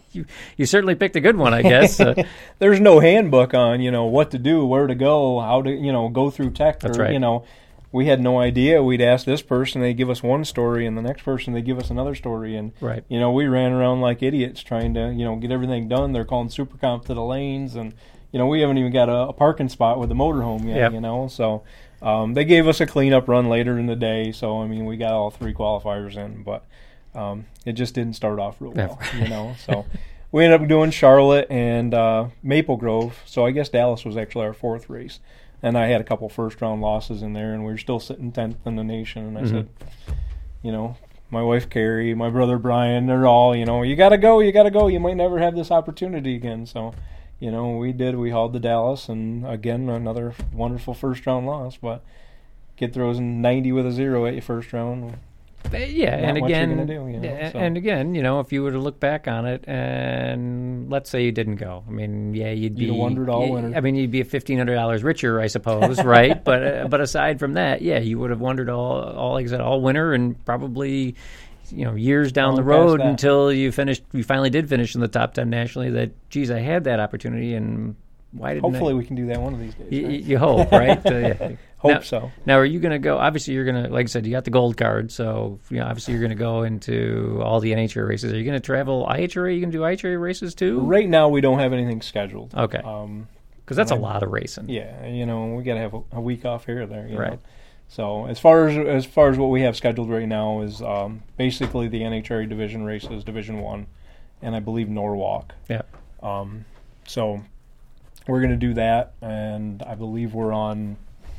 Speaker 2: you you certainly picked a good one, I guess. Uh,
Speaker 3: There's no handbook on, you know, what to do, where to go, how to, you know, go through tech.
Speaker 2: That's
Speaker 3: or,
Speaker 2: right.
Speaker 3: You know, we had no idea. We'd ask this person, they give us one story, and the next person they give us another story, and
Speaker 2: Right.
Speaker 3: you know, we ran around like idiots trying to, you know, get everything done. They're calling super comp to the lanes, and you know, we haven't even got a, a parking spot with a motorhome yet.
Speaker 2: Yep.
Speaker 3: You know, so um, they gave us a cleanup run later in the day. So I mean, we got all three qualifiers in, but um, it just didn't start off real well. You know, so. We ended up doing Charlotte and uh, Maple Grove, so I guess Dallas was actually our fourth race. And I had a couple first-round losses in there, and we were still sitting tenth in the nation. And I
Speaker 2: Mm-hmm.
Speaker 3: said, you know, my wife Carrie, my brother Brian, they're all, you know, you got to go, you got to go. You might never have this opportunity again. So, you know, we did. We hauled to Dallas, and again, another wonderful first-round loss. But kid throws ninety with a zero at your first round.
Speaker 2: Yeah,
Speaker 3: Not
Speaker 2: and
Speaker 3: much you're
Speaker 2: again,
Speaker 3: gonna do, you know,
Speaker 2: yeah,
Speaker 3: so.
Speaker 2: and again, you know, if you were to look back on it, and let's say you didn't go, I mean, yeah, you'd be
Speaker 3: You'd have wondered all
Speaker 2: yeah,
Speaker 3: winter.
Speaker 2: I mean, you'd be fifteen hundred dollars richer, I suppose, right? But uh, but aside from that, yeah, you would have wondered all all like I said, all winter, and probably you know years down
Speaker 3: Long
Speaker 2: the
Speaker 3: past
Speaker 2: road
Speaker 3: that.
Speaker 2: until you finished, you finally did finish in the top ten nationally. That geez, I had that opportunity, and why didn't
Speaker 3: Hopefully
Speaker 2: I?
Speaker 3: we can do that one of these days.
Speaker 2: You,
Speaker 3: right?
Speaker 2: you hope, right? Uh, yeah.
Speaker 3: Hope
Speaker 2: now,
Speaker 3: so.
Speaker 2: Now, are you going to go? Obviously, you're going to, like I said, you got the gold card, so you know, obviously you're going to go into all the N H R A races. Are you going to travel I H R A? Are you going to do I H R A races too?
Speaker 3: Right now, we don't have anything scheduled.
Speaker 2: Okay,
Speaker 3: Um,
Speaker 2: because that's a
Speaker 3: I'm-
Speaker 2: lot of racing.
Speaker 3: yeah, you know, we got to have a, a week off here or there. You
Speaker 2: Right.
Speaker 3: Know? So as far as as far as what we have scheduled right now is um, basically the N H R A division races, Division One, and I believe Norwalk.
Speaker 2: Yeah.
Speaker 3: Um, so we're going to do that, and I believe we're on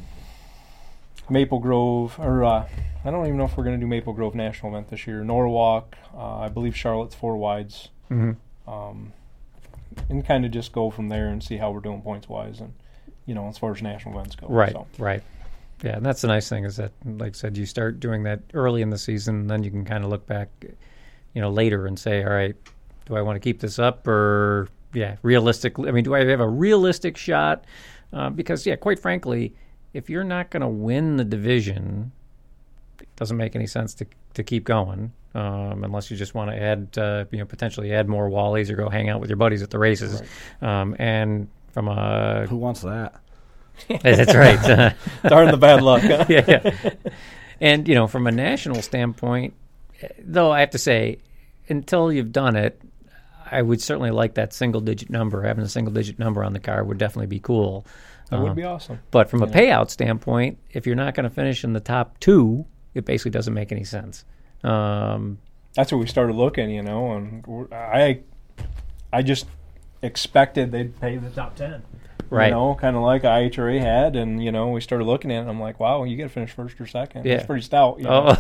Speaker 3: Maple Grove, or uh, I don't even know if we're going to do Maple Grove National Event this year. Norwalk, uh, I believe Charlotte's four wides,
Speaker 2: Mm-hmm.
Speaker 3: um, and kind of just go from there and see how we're doing points wise, and you know, as far as national events go.
Speaker 2: Right.
Speaker 3: So.
Speaker 2: Right. Yeah, and that's the nice thing is that, like I said, you start doing that early in the season, then you can kind of look back, you know, later and say, all right, do I want to keep this up or, yeah, realistically? I mean, do I have a realistic shot? Uh, because, yeah, quite frankly, if you're not going to win the division, it doesn't make any sense to to keep going um, unless you just want to add, uh, you know, potentially add more Wallies or go hang out with your buddies at the races. Right. Um, and from a
Speaker 1: Who wants that?
Speaker 2: that's right.
Speaker 3: Darn the bad luck. Huh?
Speaker 2: yeah, yeah. And, you know, from a national standpoint, though I have to say, until you've done it, I would certainly like that single-digit number. Having a single-digit number on the car would definitely be cool.
Speaker 3: That
Speaker 2: Um,
Speaker 3: would be awesome.
Speaker 2: But from a
Speaker 3: Yeah.
Speaker 2: payout standpoint, if you're not going to finish in the top two, it basically doesn't make any sense. Um,
Speaker 3: That's what we started looking, you know, and we're- I, I just expected they'd pay the top ten.
Speaker 2: Right.
Speaker 3: You know, kind of like I H R A had, and you know, we started looking at it. And I'm like, wow, you got to finish first or second.
Speaker 2: Yeah.
Speaker 3: It's pretty stout. You know?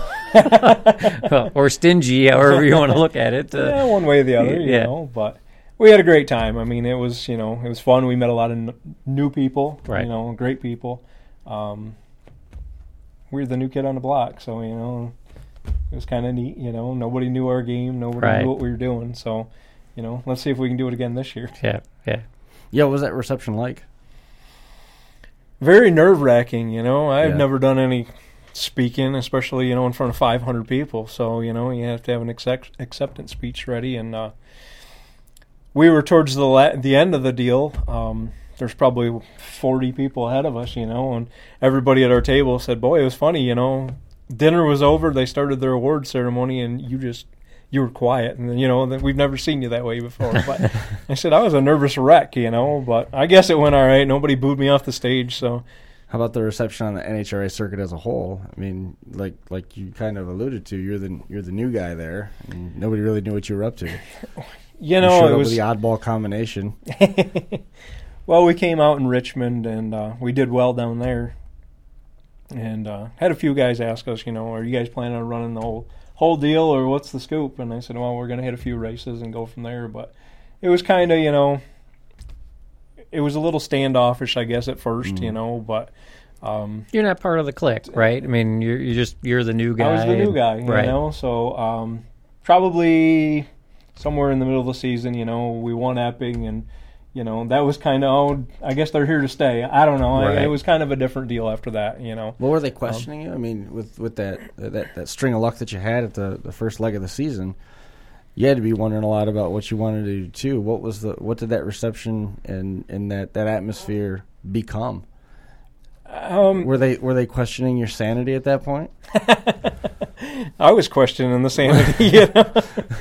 Speaker 2: oh, or stingy, however you want to look at it. Uh,
Speaker 3: yeah, one way or the other, you
Speaker 2: yeah.
Speaker 3: know. But we had a great time. I mean, it was, you know, it was fun. We met a lot of n- new people,
Speaker 2: Right.
Speaker 3: you know, great people. Um, we were the new kid on the block, so you know, it was kind of neat. You know, nobody knew our game, nobody
Speaker 2: Right.
Speaker 3: knew what we were doing. So, you know, let's see if we can do it again this year.
Speaker 2: yeah, yeah.
Speaker 1: Yeah, what was that reception like?
Speaker 3: Very nerve wracking, you know. I've
Speaker 1: Yeah.
Speaker 3: never done any speaking, especially, you know, in front of five hundred people. So, you know, you have to have an accept- acceptance speech ready. And uh, we were towards the la- the end of the deal. Um, there's probably forty people ahead of us, you know, and everybody at our table said, boy, it was funny, you know. Dinner was over, they started their award ceremony, and you just, you were quiet. And, you know, we've never seen you that way before. But I said, I was a nervous wreck, you know, but I guess it went all right. Nobody booed me off the stage, so.
Speaker 1: How about the reception on the N H R A circuit as a whole? I mean, like like you kind of alluded to, you're the you're the new guy there, and nobody really knew what you were up to.
Speaker 3: You
Speaker 1: You
Speaker 3: know,
Speaker 1: showed
Speaker 3: it
Speaker 1: up
Speaker 3: was
Speaker 1: with the oddball combination.
Speaker 3: well, we came out in Richmond and uh, we did well down there, and uh, had a few guys ask us, you know, are you guys planning on running the whole whole deal or what's the scoop? And I said, well, we're going to hit a few races and go from there. But it was kind of, you know, it was a little standoffish, I guess, at first,
Speaker 1: Mm.
Speaker 3: you know, but. Um,
Speaker 2: You're not part of the clique, right? I mean, you're you're just you're the new guy.
Speaker 3: I was the new
Speaker 2: and-
Speaker 3: guy, you
Speaker 2: right?
Speaker 3: know, so um, probably somewhere in the middle of the season, you know, we won Epping, and you know that was kind of, oh, I guess they're here to stay. I don't know.
Speaker 2: Right.
Speaker 3: I, it was kind of a different deal after that, you know.
Speaker 1: What were they questioning you? I mean, with with that that that string of luck that you had at the, the first leg of the season, you had to be wondering a lot about what you wanted to do too. What was the what did that reception and, and that, that atmosphere become?
Speaker 3: Um,
Speaker 1: were they were they questioning your sanity at that point?
Speaker 3: I was questioning the sanity. You know,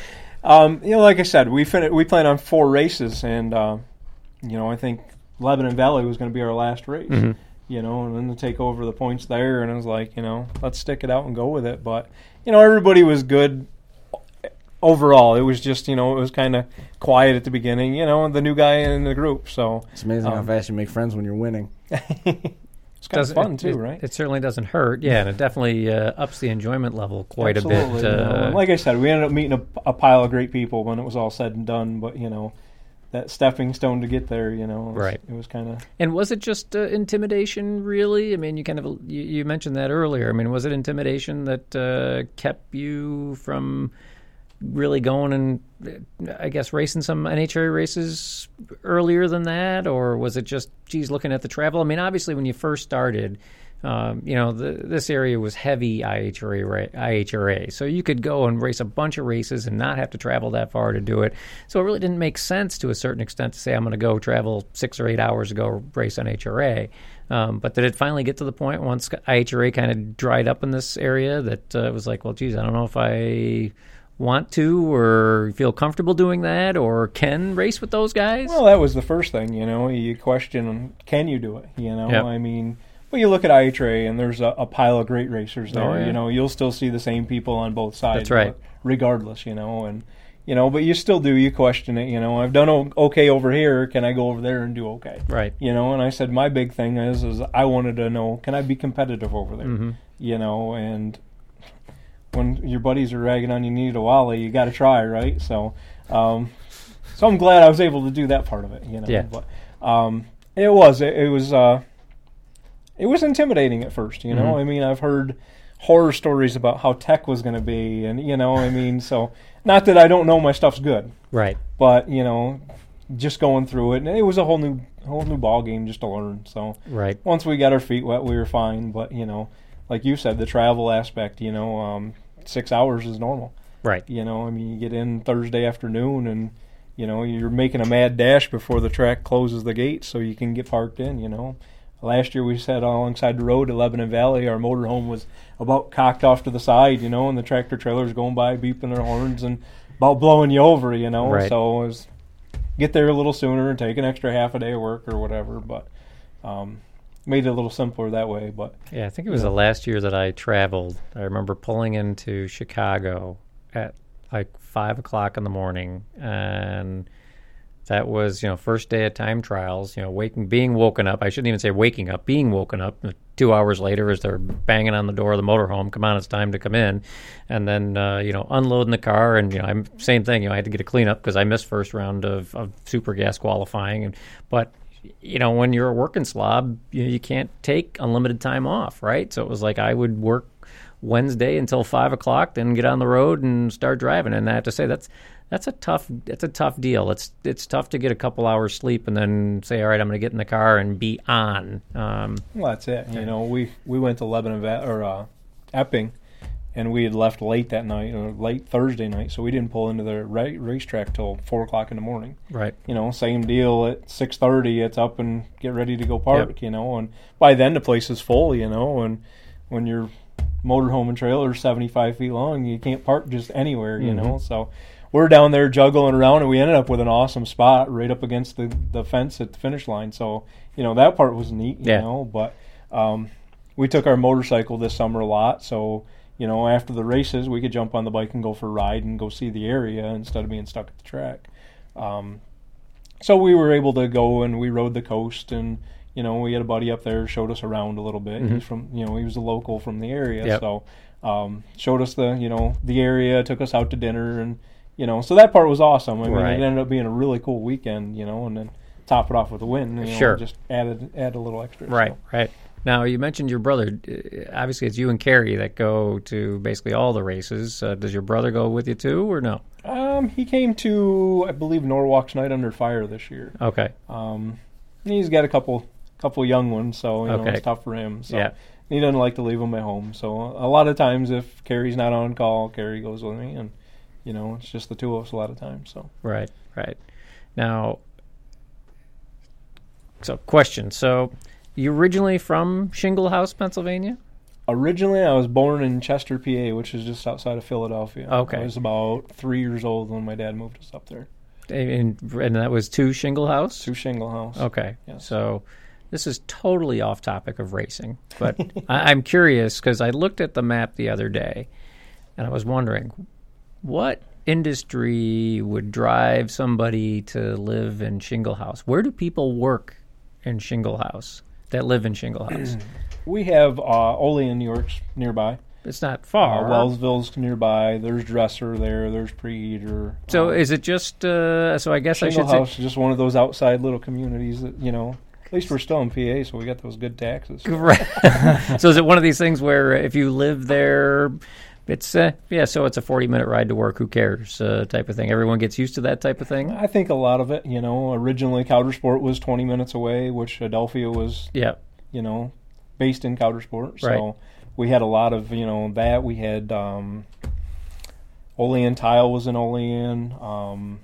Speaker 3: um, you know, like I said, we fin- we planned on four races, and uh, you know, I think Lebanon Valley was going to be our last race.
Speaker 2: Mm-hmm.
Speaker 3: You know, and then to take over the points there, and I was like, you know, let's stick it out and go with it. But you know, everybody was good overall. It was just, you know, it was kind of quiet at the beginning. You know, the new guy in the group. So
Speaker 1: it's amazing
Speaker 3: um,
Speaker 1: how fast you make friends when you're winning.
Speaker 3: It's kind of fun
Speaker 2: it,
Speaker 3: too,
Speaker 2: it,
Speaker 3: right?
Speaker 2: It certainly doesn't hurt, yeah, and it definitely uh, ups the enjoyment level quite
Speaker 3: Absolutely,
Speaker 2: a bit.
Speaker 3: You know,
Speaker 2: Uh,
Speaker 3: like I said, we ended up meeting a, a pile of great people when it was all said and done. But you know, that stepping stone to get there, you know, it was,
Speaker 2: right?
Speaker 3: It was kind of.
Speaker 2: And was it just uh, intimidation, really? I mean, you kind of you, you mentioned that earlier. I mean, was it intimidation that uh, kept you from really going and, I guess, racing some N H R A races earlier than that, or was it just, geez, looking at the travel? I mean, obviously, when you first started, um, you know, the, this area was heavy I H R A, I H R A, so you could go and race a bunch of races and not have to travel that far to do it. So it really didn't make sense to a certain extent to say, I'm going to go travel six or eight hours to go race on H R A. Um, but did it finally get to the point once I H R A kind of dried up in this area that uh, it was like, well, geez, I don't know if I want to or feel comfortable doing that or can race with those guys?
Speaker 3: Well, that was the first thing, you know. You question, can you do it? You know,
Speaker 2: yep.
Speaker 3: I mean, well, you look at I H R A and there's a, a pile of great racers there.
Speaker 2: Oh, yeah.
Speaker 3: You know, you'll still see the same people on both sides.
Speaker 2: That's right.
Speaker 3: Regardless, you know, and you know, but you still do. You question it. You know, I've done o- okay over here. Can I go over there and do okay?
Speaker 2: Right.
Speaker 3: You know, and I said my big thing is is I wanted to know, can I be competitive over there?
Speaker 2: Mm-hmm.
Speaker 3: You know, and when your buddies are ragging on you need a wally, you got to try, right? So, um, so I'm glad I was able to do that part of it. You know,
Speaker 2: yeah.
Speaker 3: But um, it was it, it was uh, it was intimidating at first. You know,
Speaker 2: Mm-hmm.
Speaker 3: I mean, I've heard horror stories about how tech was going to be, and you know, I mean, so not that I don't know my stuff's good,
Speaker 2: right?
Speaker 3: But you know, just going through it, and it was a whole new whole new ball game just to learn. So,
Speaker 2: right.
Speaker 3: Once we got our feet wet, we were fine. But you know, like you said, the travel aspect, you know, um, six hours is normal.
Speaker 2: Right.
Speaker 3: You know, I mean, you get in Thursday afternoon and, you know, you're making a mad dash before the track closes the gates so you can get parked in, you know. Last year we sat alongside the road at Lebanon Valley. Our motorhome was about cocked off to the side, you know, and the tractor trailers going by beeping their horns and about blowing you over, you know.
Speaker 2: Right.
Speaker 3: So it was get there a little sooner and take an extra half a day of work or whatever. But um, made it a little simpler that way. But
Speaker 2: yeah, I think it was the last year that I traveled. I remember pulling into Chicago at like five o'clock in the morning, and that was, you know, first day of time trials, you know, waking, being woken up. I shouldn't even say waking up, being woken up two hours later as they're banging on the door of the motorhome. Come on, it's time to come in. And then, uh, you know, unloading the car. And, you know, I'm same thing. You know, I had to get a cleanup because I missed first round of, of super gas qualifying. And, but, you know, when you're a working slob, you, you can't take unlimited time off, right? So it was like I would work Wednesday until five o'clock, then get on the road and start driving. And I have to say that's that's a tough that's a tough deal. It's it's tough to get a couple hours sleep and then say, all right, I'm going to get in the car and be on. Um,
Speaker 3: well, that's it. You know, we we went to Lebanon Va- or uh, Epping, and we had left late that night, or late Thursday night, so we didn't pull into the ra- racetrack till four o'clock in the morning.
Speaker 2: Right.
Speaker 3: You know, same deal at six thirty. It's up and get ready to go park.
Speaker 2: Yep.
Speaker 3: You know, and by then the place is full. You know, and when your motorhome and trailer is seventy-five feet long, you can't park just anywhere. You
Speaker 2: Mm-hmm.
Speaker 3: know, so we're down there juggling around, and we ended up with an awesome spot right up against the the fence at the finish line. So you know that part was neat. You
Speaker 2: Yeah.
Speaker 3: know, but um, we took our motorcycle this summer a lot, so. You know, after the races, we could jump on the bike and go for a ride and go see the area instead of being stuck at the track. Um, so we were able to go and we rode the coast, and you know, we had a buddy up there showed us around a little bit.
Speaker 2: Mm-hmm.
Speaker 3: He's from, you know, he was a local from the area,
Speaker 2: Yep.
Speaker 3: so um, showed us the, you know, the area, took us out to dinner, and you know, so that part was awesome. I mean,
Speaker 2: Right.
Speaker 3: it ended up being a really cool weekend, you know, and then top it off with a win. You know,
Speaker 2: Sure.
Speaker 3: just added add a little extra.
Speaker 2: Right,
Speaker 3: so.
Speaker 2: right. Now, you mentioned your brother. Uh, Obviously, it's you and Carrie that go to basically all the races. Uh, does your brother go with you too, or no?
Speaker 3: Um, he came to, I believe, Norwalk's Night Under Fire this year.
Speaker 2: Okay.
Speaker 3: Um, he's got a couple couple young ones, so you know
Speaker 2: Okay.
Speaker 3: it's tough for him. So
Speaker 2: Yeah.
Speaker 3: he doesn't like to leave them at home. So a lot of times, if Carrie's not on call, Carrie goes with me, and you know, it's just the two of us a lot of times. So
Speaker 2: Right, right. Now, so question. So, you originally from Shingle House, Pennsylvania?
Speaker 3: originally, I was born in Chester, P A, which is just outside of Philadelphia.
Speaker 2: Okay.
Speaker 3: I was about three years old when my dad moved us up there.
Speaker 2: And, and that was to Shingle House?
Speaker 3: To Shingle House.
Speaker 2: Okay.
Speaker 3: Yes.
Speaker 2: So this is totally off topic of racing, but I, I'm curious because I looked at the map the other day and I was wondering what industry would drive somebody to live in Shingle House? Where do people work in Shingle House that live in Shingle House?
Speaker 3: We have uh, Olean, New York's nearby.
Speaker 2: It's not
Speaker 3: Uh,
Speaker 2: far.
Speaker 3: Wellsville's nearby. There's Dresser there. There's Preheater.
Speaker 2: So
Speaker 3: uh,
Speaker 2: is it just, uh, so I guess I
Speaker 3: Shingle
Speaker 2: should
Speaker 3: House
Speaker 2: say,
Speaker 3: is just one of those outside little communities that, you know, at least we're still in P A, so we got those good taxes.
Speaker 2: right. So is it one of these things where if you live there, it's, uh, yeah, so it's a forty minute ride to work, who cares, uh, type of thing. Everyone gets used to that type of thing?
Speaker 3: I think a lot of it, you know, originally Coudersport was twenty minutes away, which Adelphia was,
Speaker 2: Yeah.
Speaker 3: you know, based in Coudersport. So
Speaker 2: Right.
Speaker 3: we had a lot of, you know, that. We had um, Olean Tile was in Olean. Um,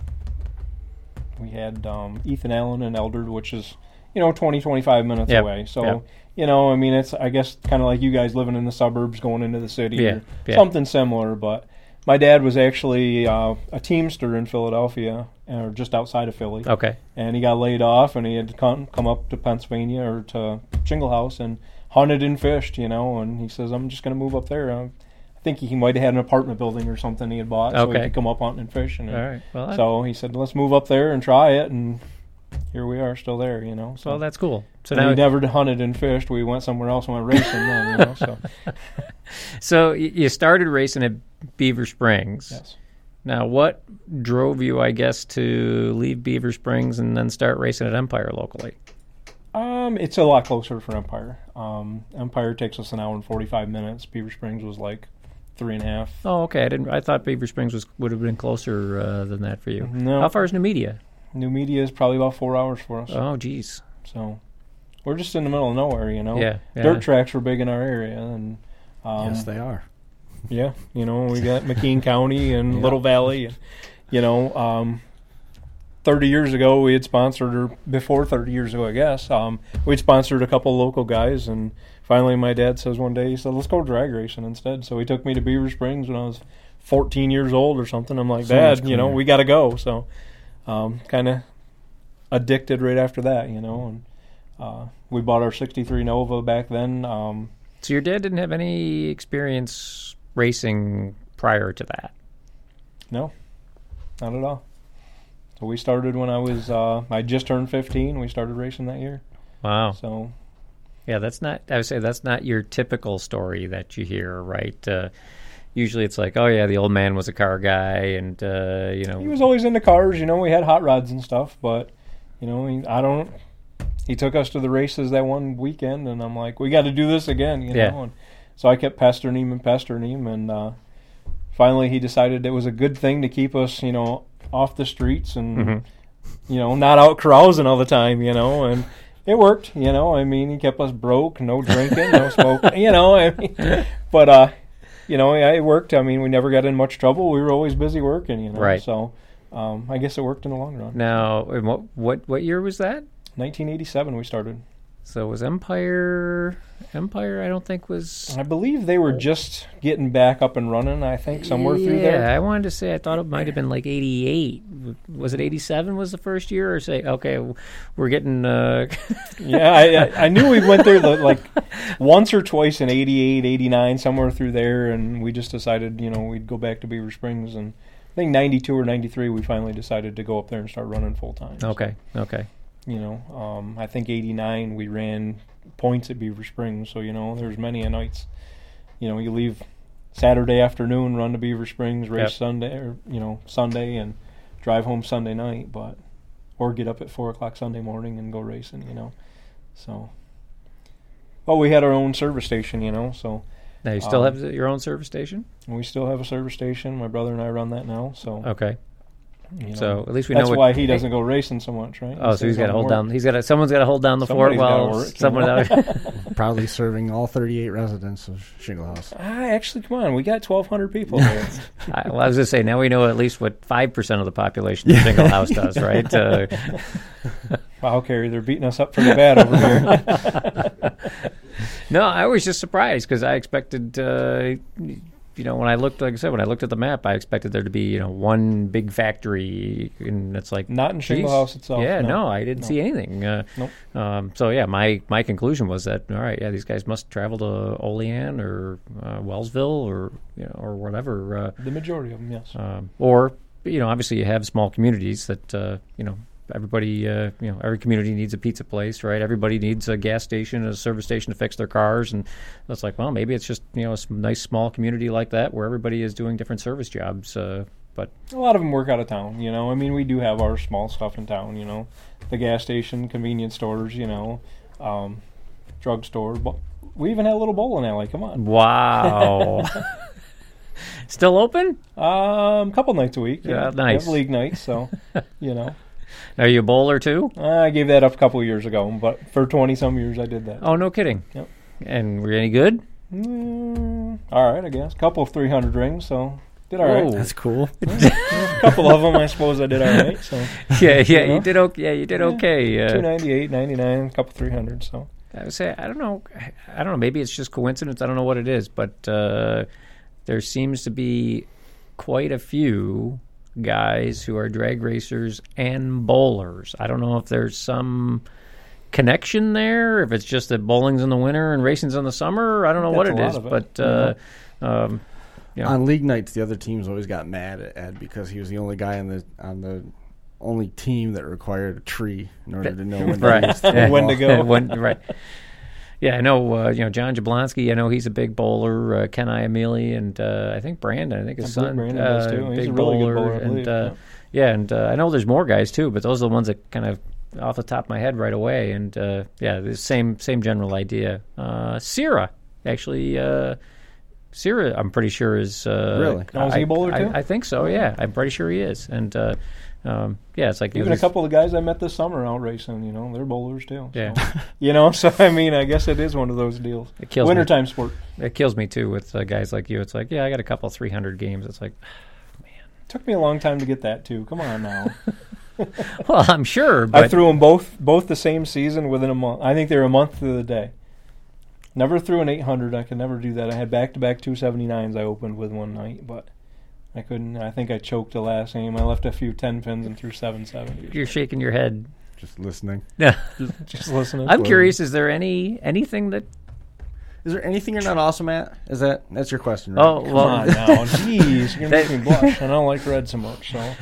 Speaker 3: we had um, Ethan Allen in Eldred, which is, you know, twenty, twenty-five minutes
Speaker 2: Yep.
Speaker 3: away. So,
Speaker 2: Yep.
Speaker 3: you know, I mean, it's, I guess, kind of like you guys living in the suburbs going into the city
Speaker 2: Yeah,
Speaker 3: or
Speaker 2: yeah.
Speaker 3: something similar. But my dad was actually uh, a Teamster in Philadelphia, or just outside of Philly.
Speaker 2: Okay.
Speaker 3: And he got laid off, and he had to come, come up to Pennsylvania or to Shingle House and hunted and fished, you know. And he says, I'm just going to move up there. Um, I think he might have had an apartment building or something he had bought, so he
Speaker 2: Okay.
Speaker 3: could come up hunting and fishing. And
Speaker 2: All right. Well, I-
Speaker 3: so he said, let's move up there and try it, and here we are, still there, you know. So
Speaker 2: well, that's cool. So
Speaker 3: and
Speaker 2: now,
Speaker 3: we never hunted and fished. We went somewhere else and went racing then, you know. So
Speaker 2: so y- you started racing at Beaver Springs.
Speaker 3: yes.
Speaker 2: Now, what drove you, I guess, to leave Beaver Springs and then start racing at Empire locally?
Speaker 3: Um, it's a lot closer for Empire. Um, Empire takes us an hour and forty-five minutes. Beaver Springs was like three and a half.
Speaker 2: Oh, okay. I didn't. I thought Beaver Springs was would have been closer uh, than that for you.
Speaker 3: No.
Speaker 2: How far is New Media?
Speaker 3: New Media is probably about four hours for us.
Speaker 2: Oh, geez.
Speaker 3: So we're just in the middle of nowhere, you know.
Speaker 2: Yeah, yeah.
Speaker 3: Dirt tracks were big in our area, and um,
Speaker 1: yes, they are.
Speaker 3: yeah, you know, we got McKean County and
Speaker 1: Yeah.
Speaker 3: Little Valley, and, you know, um, thirty years ago we had sponsored, or before thirty years ago, I guess, um, we'd sponsored a couple local guys, and finally my dad says one day, he said, let's go drag racing instead. So he took me to Beaver Springs when I was fourteen years old or something. I'm like,
Speaker 1: So
Speaker 3: Dad,
Speaker 1: much
Speaker 3: you know,
Speaker 1: cleaner.
Speaker 3: we got to go. So um, kind of addicted right after that, you know, and uh, we bought our sixty-three Nova back then. Um,
Speaker 2: So your dad didn't have any experience racing prior to that?
Speaker 3: no, not at all. So we started when I was, uh, I just turned fifteen. We started racing that year.
Speaker 2: Wow.
Speaker 3: So
Speaker 2: Yeah, that's not. I would say that's not your typical story that you hear, right? Uh, usually, it's like, oh yeah, the old man was a car guy, and uh, you know,
Speaker 3: he was always into cars, you know, we had hot rods and stuff, but, you know, he, I don't, he took us to the races that one weekend, and I'm like, we got to do this again, you
Speaker 2: Yeah.
Speaker 3: know. And so I kept pestering him and pestering him, and uh, finally he decided it was a good thing to keep us, you know, off the streets and,
Speaker 2: Mhm.
Speaker 3: you know, not out carousing all the time, you know, and it worked, you know. I mean, he kept us broke, no drinking, no smoking, you know. I mean, but, uh, you know, yeah, it worked. I mean, we never got in much trouble. We were always busy working, you know.
Speaker 2: Right.
Speaker 3: So um, I guess it worked in the long run.
Speaker 2: now, and what what what year was that?
Speaker 3: nineteen eighty-seven we started.
Speaker 2: So was Empire Empire? I don't think was.
Speaker 3: I believe they were just getting back up and running, I think, somewhere
Speaker 2: yeah,
Speaker 3: through there.
Speaker 2: I wanted to say I thought it might have been like eighty-eight. Was it eighty-seven? Was the first year, or say okay, we're getting. Uh,
Speaker 3: Yeah, I, I, I knew we went there the, like once or twice in eighty-eight, eighty-nine, somewhere through there, and we just decided, you know, we'd go back to Beaver Springs, and I think ninety-two or ninety-three we finally decided to go up there and start running full time. So,
Speaker 2: okay, okay.
Speaker 3: you know, um, I think eighty-nine we ran points at Beaver Springs, so, you know, there's many a nights, you know, you leave Saturday afternoon, run to Beaver Springs, race
Speaker 2: Yep.
Speaker 3: Sunday, or, you know, Sunday, and drive home Sunday night, but, or get up at four o'clock Sunday morning and go racing, you know, so. Well, we had our own service station, you know, so
Speaker 2: Now you still
Speaker 3: Um,
Speaker 2: have your own service station.
Speaker 3: we still have a service station. My brother and I run that now, so.
Speaker 2: Okay.
Speaker 3: You know,
Speaker 2: So at least we
Speaker 3: that's
Speaker 2: know what,
Speaker 3: why he doesn't go racing so much, right?
Speaker 2: Oh, so he's got to hold
Speaker 3: work.
Speaker 2: down. He's got to. Someone's got to hold down the
Speaker 3: Somebody's
Speaker 2: fort
Speaker 3: gotta
Speaker 2: while
Speaker 3: work, you
Speaker 2: someone
Speaker 3: know?
Speaker 2: else.
Speaker 1: Proudly serving all thirty-eight residents of Shingle House.
Speaker 3: Ah, actually, come on, we got twelve hundred people there.
Speaker 2: I, well, I was going to say, now we know at least what five percent of the population of Shingle House does, right? Uh,
Speaker 3: Wow, Carrie, they're beating us up pretty bad over here.
Speaker 2: no, I was just surprised because I expected, uh, you know, when I looked, like I said, when I looked at the map, I expected there to be, you know, one big factory, and it's like
Speaker 3: Not in Shingle
Speaker 2: geez,
Speaker 3: House itself.
Speaker 2: Yeah, no,
Speaker 3: no
Speaker 2: I didn't
Speaker 3: No.
Speaker 2: see anything. Uh,
Speaker 3: Nope.
Speaker 2: um, so yeah, my my conclusion was that all right, yeah, these guys must travel to Olean or uh, Wellsville or you know or whatever. Uh,
Speaker 3: The majority of them, yes.
Speaker 2: Um, or, you know, obviously you have small communities that, uh, you know, everybody, uh, you know, every community needs a pizza place, right? Everybody needs a gas station, a service station to fix their cars. And it's like, well, maybe it's just, you know, a s- nice small community like that where everybody is doing different service jobs. Uh, but
Speaker 3: A lot of them work out of town, you know. I mean, we do have our small stuff in town, you know. The gas station, convenience stores, you know, um, drugstore. But we even had a little bowling alley. Come on.
Speaker 2: wow. Still open?
Speaker 3: Um, couple nights a week. you
Speaker 2: Yeah,
Speaker 3: know.
Speaker 2: nice.
Speaker 3: We have league nights, so, you know.
Speaker 2: Are you a bowler too?
Speaker 3: I gave that up a couple of years ago, but for twenty-some years I did that.
Speaker 2: Oh, no kidding.
Speaker 3: Yep.
Speaker 2: And were you any good?
Speaker 3: Mm, all right, I guess. Couple of three hundred rings, so did all right.
Speaker 2: Whoa.
Speaker 1: That's cool.
Speaker 3: A couple of them, I suppose I did all right. So
Speaker 2: yeah, yeah,
Speaker 3: know?
Speaker 2: you did okay. Yeah, you did
Speaker 3: Yeah.
Speaker 2: okay. Uh,
Speaker 3: two ninety-eight, ninety-nine, a couple three hundred, so.
Speaker 2: I would say I don't know. I don't know. Maybe it's just coincidence. I don't know what it is, but uh, there seems to be quite a few guys who are drag racers and bowlers. I don't know if there's some connection there. If it's just that bowling's in the winter and racing's in the summer. I don't know what
Speaker 3: That's
Speaker 2: it
Speaker 3: a lot
Speaker 2: is,
Speaker 3: of it.
Speaker 2: but uh, um, you know,
Speaker 1: On league nights, the other teams always got mad at Ed because he was the only guy on the on the only team that required a tree in order to know when,
Speaker 2: Right.
Speaker 1: to use the
Speaker 3: When to
Speaker 1: ball.
Speaker 3: go.
Speaker 2: when, right. Yeah, I know. Uh, you know, John Jablonski. I know he's a big bowler. Uh, Ken Iamili, and uh, I think Brandon. I think his
Speaker 3: I believe
Speaker 2: son.
Speaker 3: Brandon
Speaker 2: uh,
Speaker 3: does, too. He's
Speaker 2: big
Speaker 3: a really good
Speaker 2: bowler,
Speaker 3: bowler, I
Speaker 2: and
Speaker 3: believe,
Speaker 2: uh, yeah, and uh, I know there's more guys too, but those are the ones that kind of off the top of my head right away. And uh, yeah, the same same general idea. Uh, Sierra, actually. Uh, Sierra, I'm pretty sure is uh,
Speaker 1: Really?
Speaker 3: Oh, is he a
Speaker 2: I-
Speaker 3: bowler,
Speaker 2: I,
Speaker 3: too?
Speaker 2: I think so. Yeah, I'm pretty sure he is. And uh, um, yeah, it's like you know,
Speaker 3: Even a
Speaker 2: these-
Speaker 3: couple of guys I met this summer out racing, you know, they're bowlers too. So.
Speaker 2: Yeah.
Speaker 3: You know, so I mean, I guess it is one of those deals.
Speaker 2: It kills me.
Speaker 3: Wintertime sport.
Speaker 2: It kills me too with uh, guys like you. It's like, yeah, I got a couple three hundred games. It's like,
Speaker 3: Took me a long time to get that too. Come on now.
Speaker 2: well, I'm sure, but
Speaker 3: I threw them both both the same season within a month. I think they were a month to the day. Never threw an eight hundred. I could never do that. I had back-to-back two seventy-nines I opened with one night, but I couldn't. I think I choked the last game. I left a few ten pins and threw seven seventies.
Speaker 2: you're shaking your head.
Speaker 1: Just listening.
Speaker 2: Yeah,
Speaker 3: Just listening.
Speaker 2: I'm curious. Is there any anything that?
Speaker 1: Is there anything you're not awesome at? Is that that's your question? Right?
Speaker 2: Oh
Speaker 3: Come
Speaker 2: well,
Speaker 3: on now. Jeez, you're going to make me blush. I don't like red so much, so.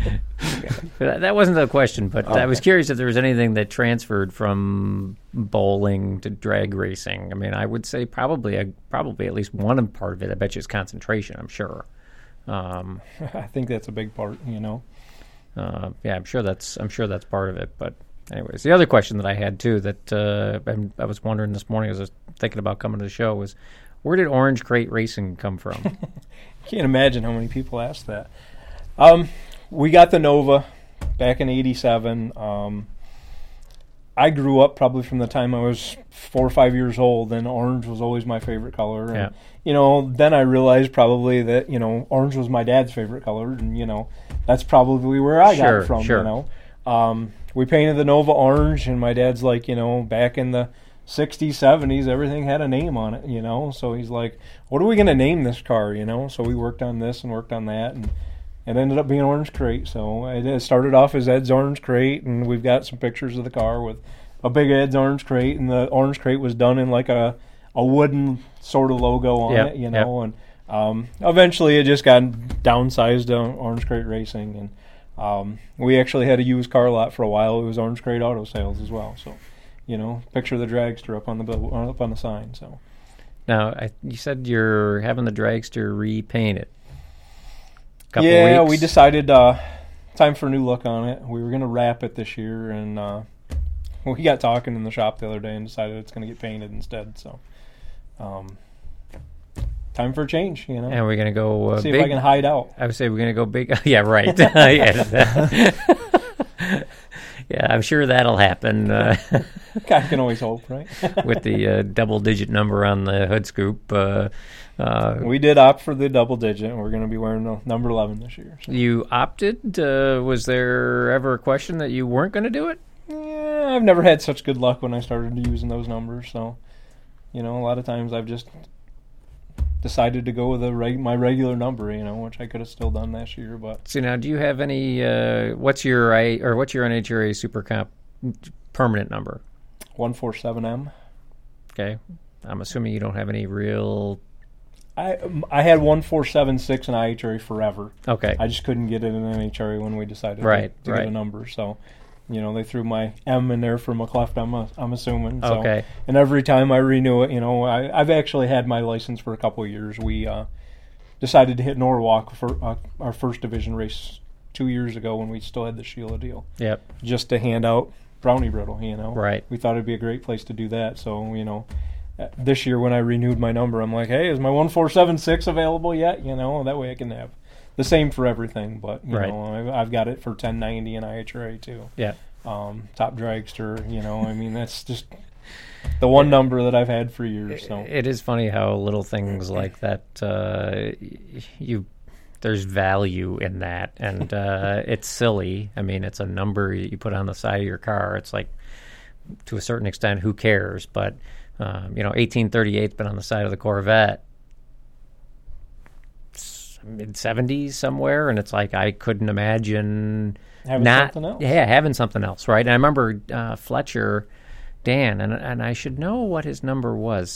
Speaker 2: that, that wasn't the question. But I was
Speaker 1: Okay.
Speaker 2: curious if there was anything that transferred from bowling to drag racing. I mean, I would say probably a, probably at least one part of it. I bet you is concentration. I'm sure. Um,
Speaker 3: I think that's a big part, you know.
Speaker 2: Uh, yeah, I'm sure that's I'm sure that's part of it. But anyways, the other question that I had too that uh, I'm, I was wondering this morning as I was thinking about coming to the show was, where did Orange Crate Racing come from?
Speaker 3: Can't imagine how many people ask that. Um, we got the Nova back in eighty-seven. Um, I grew up probably from the time I was four or five years old, and orange was always my favorite color. And,
Speaker 2: Yeah.
Speaker 3: you know, then I realized probably that, you know, orange was my dad's favorite color, and, you know, that's probably where I got
Speaker 2: Sure,
Speaker 3: it from,
Speaker 2: sure.
Speaker 3: you know. Um, we painted the Nova orange, and my dad's like, you know, back in the sixties, seventies, everything had a name on it, you know. So he's like, what are we going to name this car, you know? So we worked on this and worked on that, and it ended up being Orange Crate. So it started off as Ed's Orange Crate, and we've got some pictures of the car with a big Ed's Orange Crate, and the Orange Crate was done in like a, a wooden sort of logo on
Speaker 2: Yep,
Speaker 3: it, you know. And um, eventually it just got downsized to Orange Crate Racing, and um, we actually had a used car lot for a while. It was Orange Crate Auto Sales as well. So, you know, picture the dragster up on the bill, up on the sign. So
Speaker 2: Now, I, you said you're having the dragster repainted. Couple
Speaker 3: yeah,
Speaker 2: weeks.
Speaker 3: we decided uh, time for a new look on it. We were going to wrap it this year, and uh, we got talking in the shop the other day and decided it's going to get painted instead. So, um, time for a change, you know.
Speaker 2: And we're going to go uh,
Speaker 3: See
Speaker 2: big.
Speaker 3: if I can hide out.
Speaker 2: I would say we're going to go big. Yeah, right. yeah, yeah, I'm sure that'll happen uh,
Speaker 3: God can always hope, right?
Speaker 2: with the uh, double-digit number on the hood scoop. Uh, uh,
Speaker 3: We did opt for the double digit, and we're going to be wearing the number eleven this year. So.
Speaker 2: you opted. Uh, was there ever a question that you weren't going to do it?
Speaker 3: Yeah, I've never had such good luck when I started using those numbers. So, you know, a lot of times I've just decided to go with a reg- my regular number, you know, which I could have still done last year. But
Speaker 2: So now, do you have any? Uh, what's your I or what's your N H R A Super Comp permanent number?
Speaker 3: one forty-seven M.
Speaker 2: Okay, I'm assuming you don't have any real.
Speaker 3: I I had one four seven six in I H R A forever.
Speaker 2: Okay,
Speaker 3: I just couldn't get it in N H R A when we decided
Speaker 2: Right,
Speaker 3: to, to
Speaker 2: right.
Speaker 3: get a number. So, you know, they threw my M in there for McCleft, I'm, a, I'm assuming. So,
Speaker 2: Okay.
Speaker 3: And every time I renew it, you know, I, I've actually had my license for a couple of years. We uh, decided to hit Norwalk for uh, our first division race two years ago when we still had the Sheila deal,
Speaker 2: yep,
Speaker 3: just to hand out brownie brittle, you know.
Speaker 2: right.
Speaker 3: We thought it'd be a great place to do that. So, you know, uh, this year when I renewed my number, I'm like, hey, is my one four seven six available yet? You know, that way I can have the same for everything. But, you
Speaker 2: Right.
Speaker 3: know, I've, I've got it for ten ninety in I H R A too.
Speaker 2: Yeah.
Speaker 3: Um, top dragster, you know, I mean, that's just the one number that I've had for years. So
Speaker 2: It is funny how little things like that uh, you there's value in that, and uh, it's silly. I mean, it's a number you put on the side of your car. It's like, to a certain extent, who cares? But um, you know, eighteen thirty-eight's been on the side of the Corvette mid seventies somewhere, and it's like I couldn't imagine
Speaker 3: having
Speaker 2: not
Speaker 3: something else.
Speaker 2: yeah having something else, right? And I remember uh, Fletcher. Dan, and and I should know what his number was,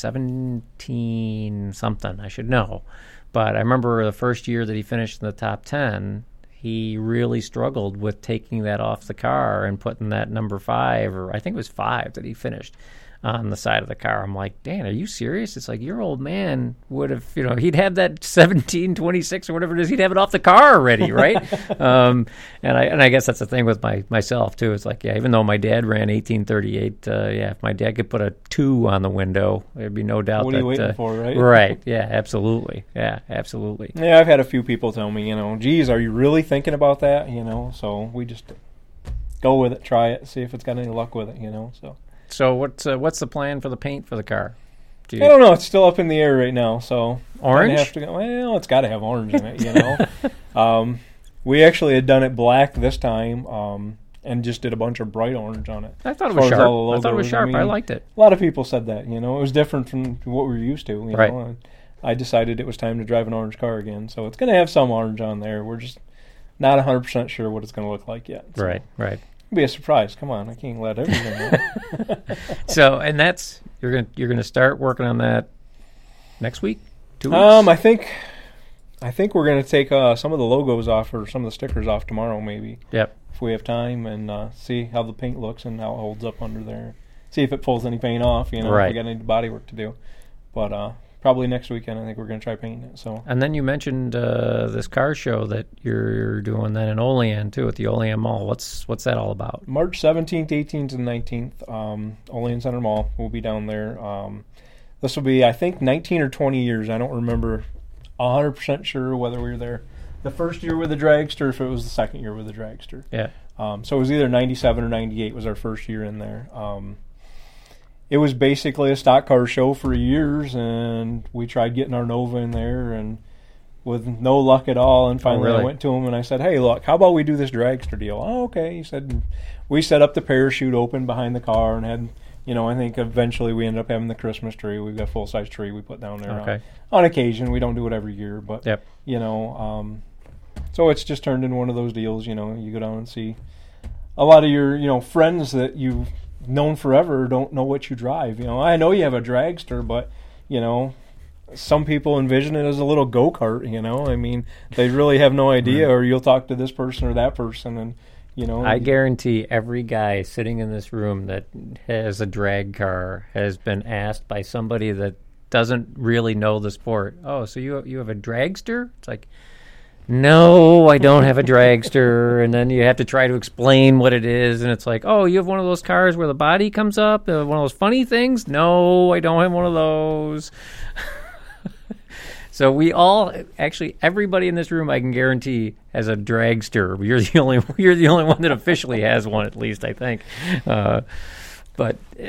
Speaker 2: seventeen something. I should know. But I remember the first year that he finished in the top ten, he really struggled with taking that off the car and putting that number five, or I think it was five that he finished on the side of the car. I'm like, Dan, are you serious? It's like your old man would have, you know, he'd have that seventeen twenty-six or whatever it is. He'd have it off the car already, right? um, and I and I guess that's the thing with my myself too. It's like, yeah, even though my dad ran eighteen thirty-eight, uh, yeah, if my dad could put a two on the window, there'd be no doubt
Speaker 3: What
Speaker 2: that.
Speaker 3: are you waiting
Speaker 2: uh,
Speaker 3: for, right?
Speaker 2: Right. Yeah. Absolutely. Yeah. Absolutely.
Speaker 3: Yeah, I've had a few people tell me, you know, geez, are you really thinking about that? You know, so we just go with it, try it, see if it's got any luck with it, you know, so.
Speaker 2: So what's uh, what's the plan for the paint for the car? Do you,
Speaker 3: I don't know. It's still up in the air right now. So
Speaker 2: Orange?
Speaker 3: Have to go, well, it's got to have orange in it, you know. um, we actually had done it black this time, um, and just did a bunch of bright orange on it.
Speaker 2: I thought it
Speaker 3: As
Speaker 2: was
Speaker 3: far as
Speaker 2: sharp.
Speaker 3: all the
Speaker 2: I thought it was
Speaker 3: logos,
Speaker 2: sharp. I,
Speaker 3: mean,
Speaker 2: liked it.
Speaker 3: A lot of people said that. You know, it was different from what we were used to. You
Speaker 2: Right.
Speaker 3: know, and I decided it was time to drive an orange car again. So it's going to have some orange on there. We're just not one hundred percent sure what it's going to look like yet. So.
Speaker 2: Right. Right.
Speaker 3: It'll be a surprise. Come on, I can't let everything know.
Speaker 2: So, and that's you're gonna you're gonna start working on that next week, two weeks.
Speaker 3: Um, I think, I think we're gonna take uh, some of the logos off or some of the stickers off tomorrow, maybe
Speaker 2: Yep.
Speaker 3: if we have time, and uh, see how the paint looks and how it holds up under there. See if it pulls any paint off. You know,
Speaker 2: Right.
Speaker 3: if we got any body work to do. But uh, probably next weekend, I think we're gonna try painting it. So
Speaker 2: And then you mentioned uh, this car show that you're doing then in Olean too at the Olean Mall. What's what's that all about?
Speaker 3: March seventeenth, eighteenth, and nineteenth, um, Olean Center Mall. We'll be down there. Um, this will be, I think, nineteen or twenty years. I don't remember one hundred percent sure whether we were there the first year with the dragster, or if it was the second year with the dragster.
Speaker 2: Yeah.
Speaker 3: Um, so it was either ninety-seven or ninety-eight was our first year in there. Um, it was basically a stock car show for years, and we tried getting our Nova in there, and with no luck at all. And finally
Speaker 2: really?
Speaker 3: I went to him and I said, hey, look, how about we do this dragster deal? Oh, okay. He said, we set up the parachute open behind the car and had, you know, I think eventually we ended up having the Christmas tree. We've got a full-size tree we put down there
Speaker 2: Okay.
Speaker 3: on, on occasion. We don't do it every year, but,
Speaker 2: Yep.
Speaker 3: you know, um, so it's just turned into one of those deals, you know, you go down and see a lot of your, you know, friends that you've known forever don't know what you drive. You know, I know you have a dragster, but, you know, some people envision it as a little go-kart, you know. I mean, they really have no idea, or you'll talk to this person or that person, and, you know.
Speaker 2: I guarantee every guy sitting in this room that has a drag car has been asked by somebody that doesn't really know the sport, oh, so you you have a dragster? It's like, no, I don't have a dragster. And then you have to try to explain what it is. And it's like, oh, you have one of those cars where the body comes up? Uh, one of those funny things? No, I don't have one of those. So we all, actually, everybody in this room, I can guarantee, has a dragster. You're the only, you're the only one that officially has one, at least, I think. Uh, but, uh,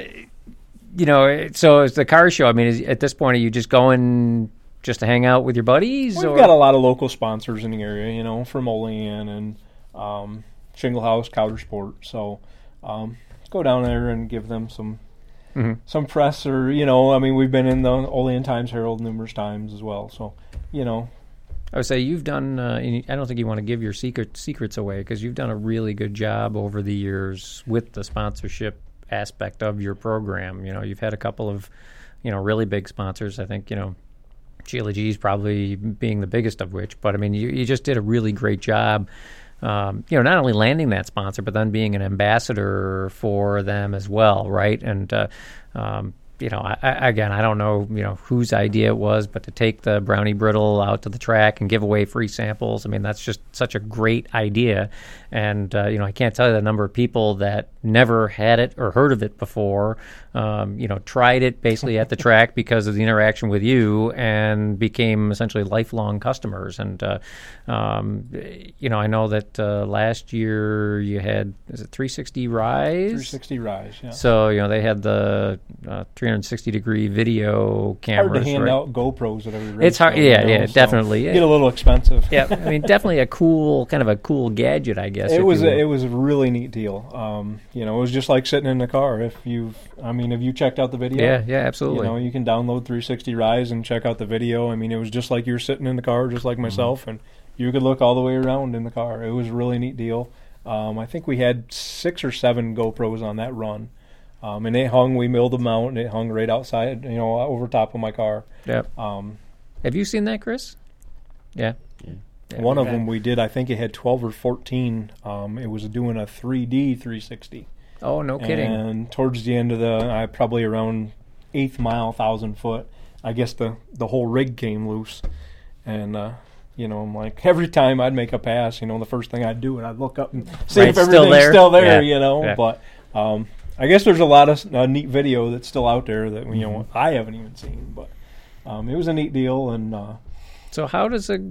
Speaker 2: you know, so it's the car show. I mean, is, at this point, are you just going just to hang out with your buddies?
Speaker 3: We've
Speaker 2: or?
Speaker 3: got a lot of local sponsors in the area, you know, from Olean and um, Shingle House, Cowder Sport. So um, go down there and give them some mm-hmm. some press, or, you know, I mean, we've been in the Olean Times Herald numerous times as well. So, you know.
Speaker 2: I would say you've done, uh, I don't think you want to give your secret secrets away, because you've done a really good job over the years with the sponsorship aspect of your program. You know, you've had a couple of, you know, really big sponsors. I think, you know, Sheila G's probably being the biggest of which, but I mean, you, you just did a really great job, um, you know, not only landing that sponsor, but then being an ambassador for them as well, right? And, uh, um, you know, I, I, again, I don't know, you know, whose idea it was, but to take the Brownie Brittle out to the track and give away free samples, I mean, that's just such a great idea. And, uh, you know, I can't tell you the number of people that never had it or heard of it before, um, you know, tried it basically at the track because of the interaction with you and became essentially lifelong customers. And, uh, um, you know, I know that uh, last year you had, is it three sixty Rise?
Speaker 3: three sixty Rise, yeah.
Speaker 2: So, you know, they had the uh, three sixty degree video cameras.
Speaker 3: Hard to hand
Speaker 2: right?
Speaker 3: out GoPros at every race.
Speaker 2: It's hard,
Speaker 3: though,
Speaker 2: yeah,
Speaker 3: you know,
Speaker 2: yeah,
Speaker 3: so
Speaker 2: definitely. Yeah.
Speaker 3: Get a little expensive.
Speaker 2: Yeah, I mean, definitely a cool, kind of a cool gadget, I guess.
Speaker 3: It was a, it was a really neat deal. Um, you know, it was just like sitting in the car. If you've, I mean, have you checked out the video?
Speaker 2: Yeah, yeah, absolutely.
Speaker 3: You know, you can download three sixty Rise and check out the video. I mean, it was just like you're sitting in the car, just like myself, mm-hmm. and you could look all the way around in the car. It was a really neat deal. Um, I think we had six or seven GoPros on that run. Um, and it hung, we milled them out, and it hung right outside, you know, over top of my car.
Speaker 2: Yep. Um, Have you seen that, Chris? Yeah.
Speaker 3: yeah. yeah One of them we did, I think it had twelve or fourteen. Um, it was doing a three D three sixty.
Speaker 2: Oh, no kidding.
Speaker 3: And towards the end of the, I probably around eighth mile, one thousand foot, I guess the, the whole rig came loose. And, uh, you know, I'm like, every time I'd make a pass, you know, the first thing I'd do, and I'd look up and see
Speaker 2: right,
Speaker 3: if everything's
Speaker 2: still there,
Speaker 3: still there
Speaker 2: yeah.
Speaker 3: you know.
Speaker 2: Yeah.
Speaker 3: But um, I guess there's a lot of uh, neat video that's still out there that, you know, mm-hmm. I haven't even seen. But um, it was a neat deal. And uh,
Speaker 2: so how does a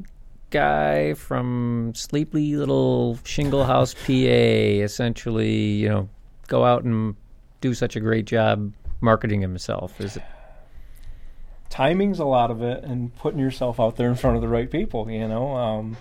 Speaker 2: guy from sleepy little Shingle House, P A, essentially, you know, go out and do such a great job marketing himself? Is it
Speaker 3: timing's a lot of it, and putting yourself out there in front of the right people? You know, um,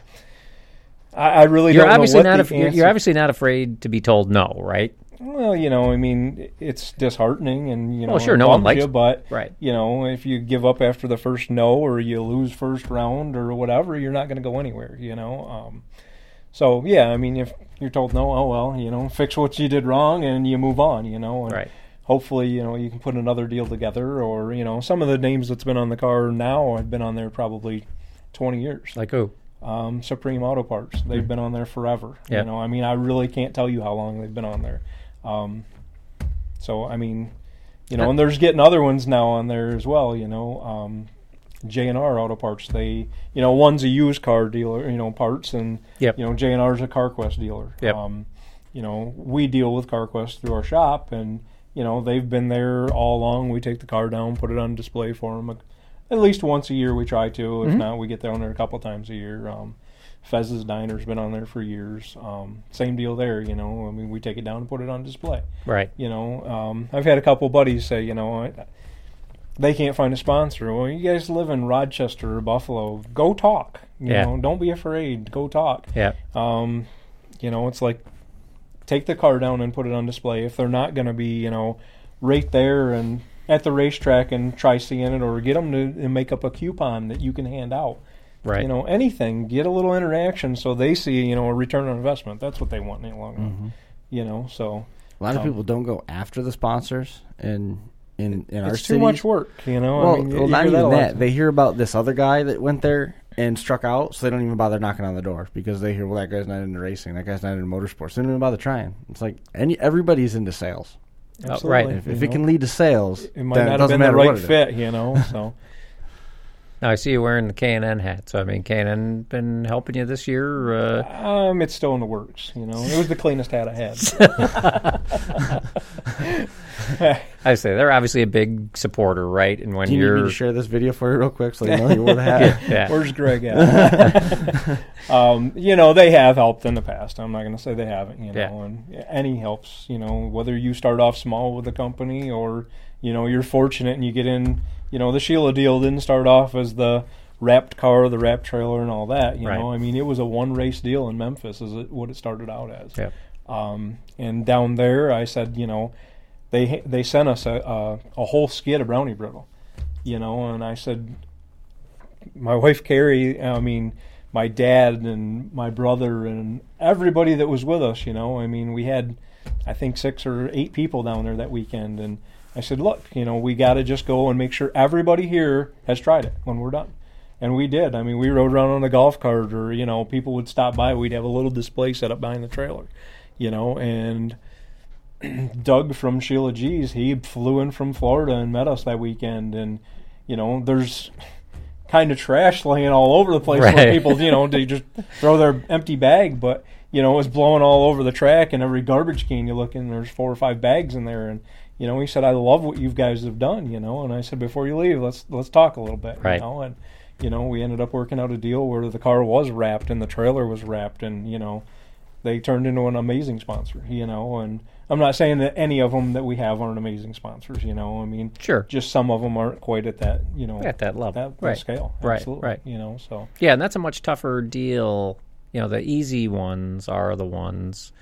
Speaker 3: I, I really
Speaker 2: you're
Speaker 3: don't
Speaker 2: obviously
Speaker 3: know what
Speaker 2: not
Speaker 3: the
Speaker 2: af-
Speaker 3: answer.
Speaker 2: You're obviously not afraid to be told no, right?
Speaker 3: Well, you know, I mean, it's disheartening, and you know,
Speaker 2: well, sure,
Speaker 3: it
Speaker 2: no one
Speaker 3: bums
Speaker 2: likes
Speaker 3: you, but
Speaker 2: right.
Speaker 3: you know, if you give up after the first no, or you lose first round, or whatever, you're not going to go anywhere. You know, um, so yeah, I mean, if you're told no, oh well, you know, fix what you did wrong, and you move on. You know, and
Speaker 2: right.
Speaker 3: hopefully, you know, you can put another deal together, or, you know, some of the names that's been on the car now have been on there probably twenty years.
Speaker 2: Like who?
Speaker 3: Um, Supreme Auto Parts. They've mm-hmm. been on there forever.
Speaker 2: Yep.
Speaker 3: You know, I mean, I really can't tell you how long they've been on there. Um, so, I mean, you know, and there's getting other ones now on there as well, you know. Um, J and R Auto Parts, they, you know, one's a used car dealer, you know, parts, and,
Speaker 2: yep.
Speaker 3: you know, J and R's a CarQuest dealer.
Speaker 2: Yep.
Speaker 3: Um, you know, we deal with CarQuest through our shop, and, you know, they've been there all along. We take the car down, put it on display for them. At least once a year we try to. If mm-hmm. not, we get down there a couple times a year. Um, Fez's Diner's been on there for years. Um, same deal there, you know. I mean, we take it down and put it on display.
Speaker 2: Right.
Speaker 3: You know, um, I've had a couple buddies say, you know, I, they can't find a sponsor. Well, you guys live in Rochester or Buffalo. Go talk. You
Speaker 2: yeah.
Speaker 3: know, don't be afraid. Go talk.
Speaker 2: Yeah.
Speaker 3: Um, you know, it's like, take the car down and put it on display. If they're not going to be, you know, right there and at the racetrack and try seeing it, or get them to make up a coupon that you can hand out.
Speaker 2: Right.
Speaker 3: You know, anything. Get a little interaction so they see, you know, a return on investment. That's what they want in the long run. Mm-hmm. You know, so.
Speaker 1: A lot
Speaker 3: um,
Speaker 1: of people don't go after the sponsors in in, in our
Speaker 3: It's
Speaker 1: cities.
Speaker 3: too much work, you know.
Speaker 1: Well,
Speaker 3: I mean,
Speaker 1: well
Speaker 3: you
Speaker 1: not
Speaker 3: hear
Speaker 1: even
Speaker 3: that.
Speaker 1: that. They hear about this other guy that went there and struck out, so they don't even bother knocking on the door because they hear, well, that guy's not into racing, that guy's not into motorsports. They don't even bother trying. It's like any everybody's into sales.
Speaker 3: Absolutely.
Speaker 2: Right.
Speaker 1: If, if it can lead to sales,
Speaker 3: it might
Speaker 1: then
Speaker 3: not
Speaker 1: it
Speaker 3: have
Speaker 1: doesn't
Speaker 3: been the
Speaker 1: matter
Speaker 3: right
Speaker 1: what it
Speaker 3: fit,
Speaker 1: is.
Speaker 3: you know. So,
Speaker 2: Now I see you wearing the K and N hat. So I mean, K and N been helping you this year? Uh...
Speaker 3: Um, it's still in the works. You know, it was the cleanest hat I had.
Speaker 2: I say they're obviously a big supporter, right? And when
Speaker 1: Do you
Speaker 2: you're
Speaker 1: need me to share this video for you real quick so you know you wore the hat?
Speaker 2: yeah.
Speaker 3: Where's Greg at? um, you know, they have helped in the past. I'm not going to say they haven't. You know,
Speaker 2: Yeah.
Speaker 3: and any helps. You know, whether you start off small with a company or you know you're fortunate and you get in. You know, the Sheila deal didn't start off as the wrapped car, the wrapped trailer, and all that. You
Speaker 2: Right.
Speaker 3: know, I mean, it was a one race deal in Memphis, is it, what it started out as.
Speaker 2: Yeah.
Speaker 3: Um, and down there, I said, you know, they they sent us a a, a whole skid of brownie brittle. You know, and I said, my wife Carrie, I mean, my dad and my brother and everybody that was with us. You know, I mean, we had, I think, six or eight people down there that weekend, and I said, look, you know, we got to just go and make sure everybody here has tried it when we're done. And we did. I mean, we rode around on a golf cart or, you know, people would stop by. We'd have a little display set up behind the trailer, you know. And Doug from Sheila G's, he flew in from Florida and met us that weekend. And, you know, there's kind of trash laying all over the place
Speaker 2: Right.
Speaker 3: where people, you know, they just throw their empty bag. But, you know, it was blowing all over the track. And every garbage can you look in, there's four or five bags in there. And, you know, he said, I love what you guys have done, you know. And I said, before you leave, let's let's talk a little bit,
Speaker 2: Right.
Speaker 3: you know. And, you know, we ended up working out a deal where the car was wrapped and the trailer was wrapped. And, you know, they turned into an amazing sponsor, you know. And I'm not saying that any of them that we have aren't amazing sponsors, you know. I mean,
Speaker 2: Sure.
Speaker 3: just some of them aren't quite at that, you know.
Speaker 2: At that level.
Speaker 3: That, that
Speaker 2: Right.
Speaker 3: scale.
Speaker 2: Right,
Speaker 3: Absolutely.
Speaker 2: right.
Speaker 3: You know, so.
Speaker 2: Yeah, and that's a much tougher deal. You know, the easy ones are the ones,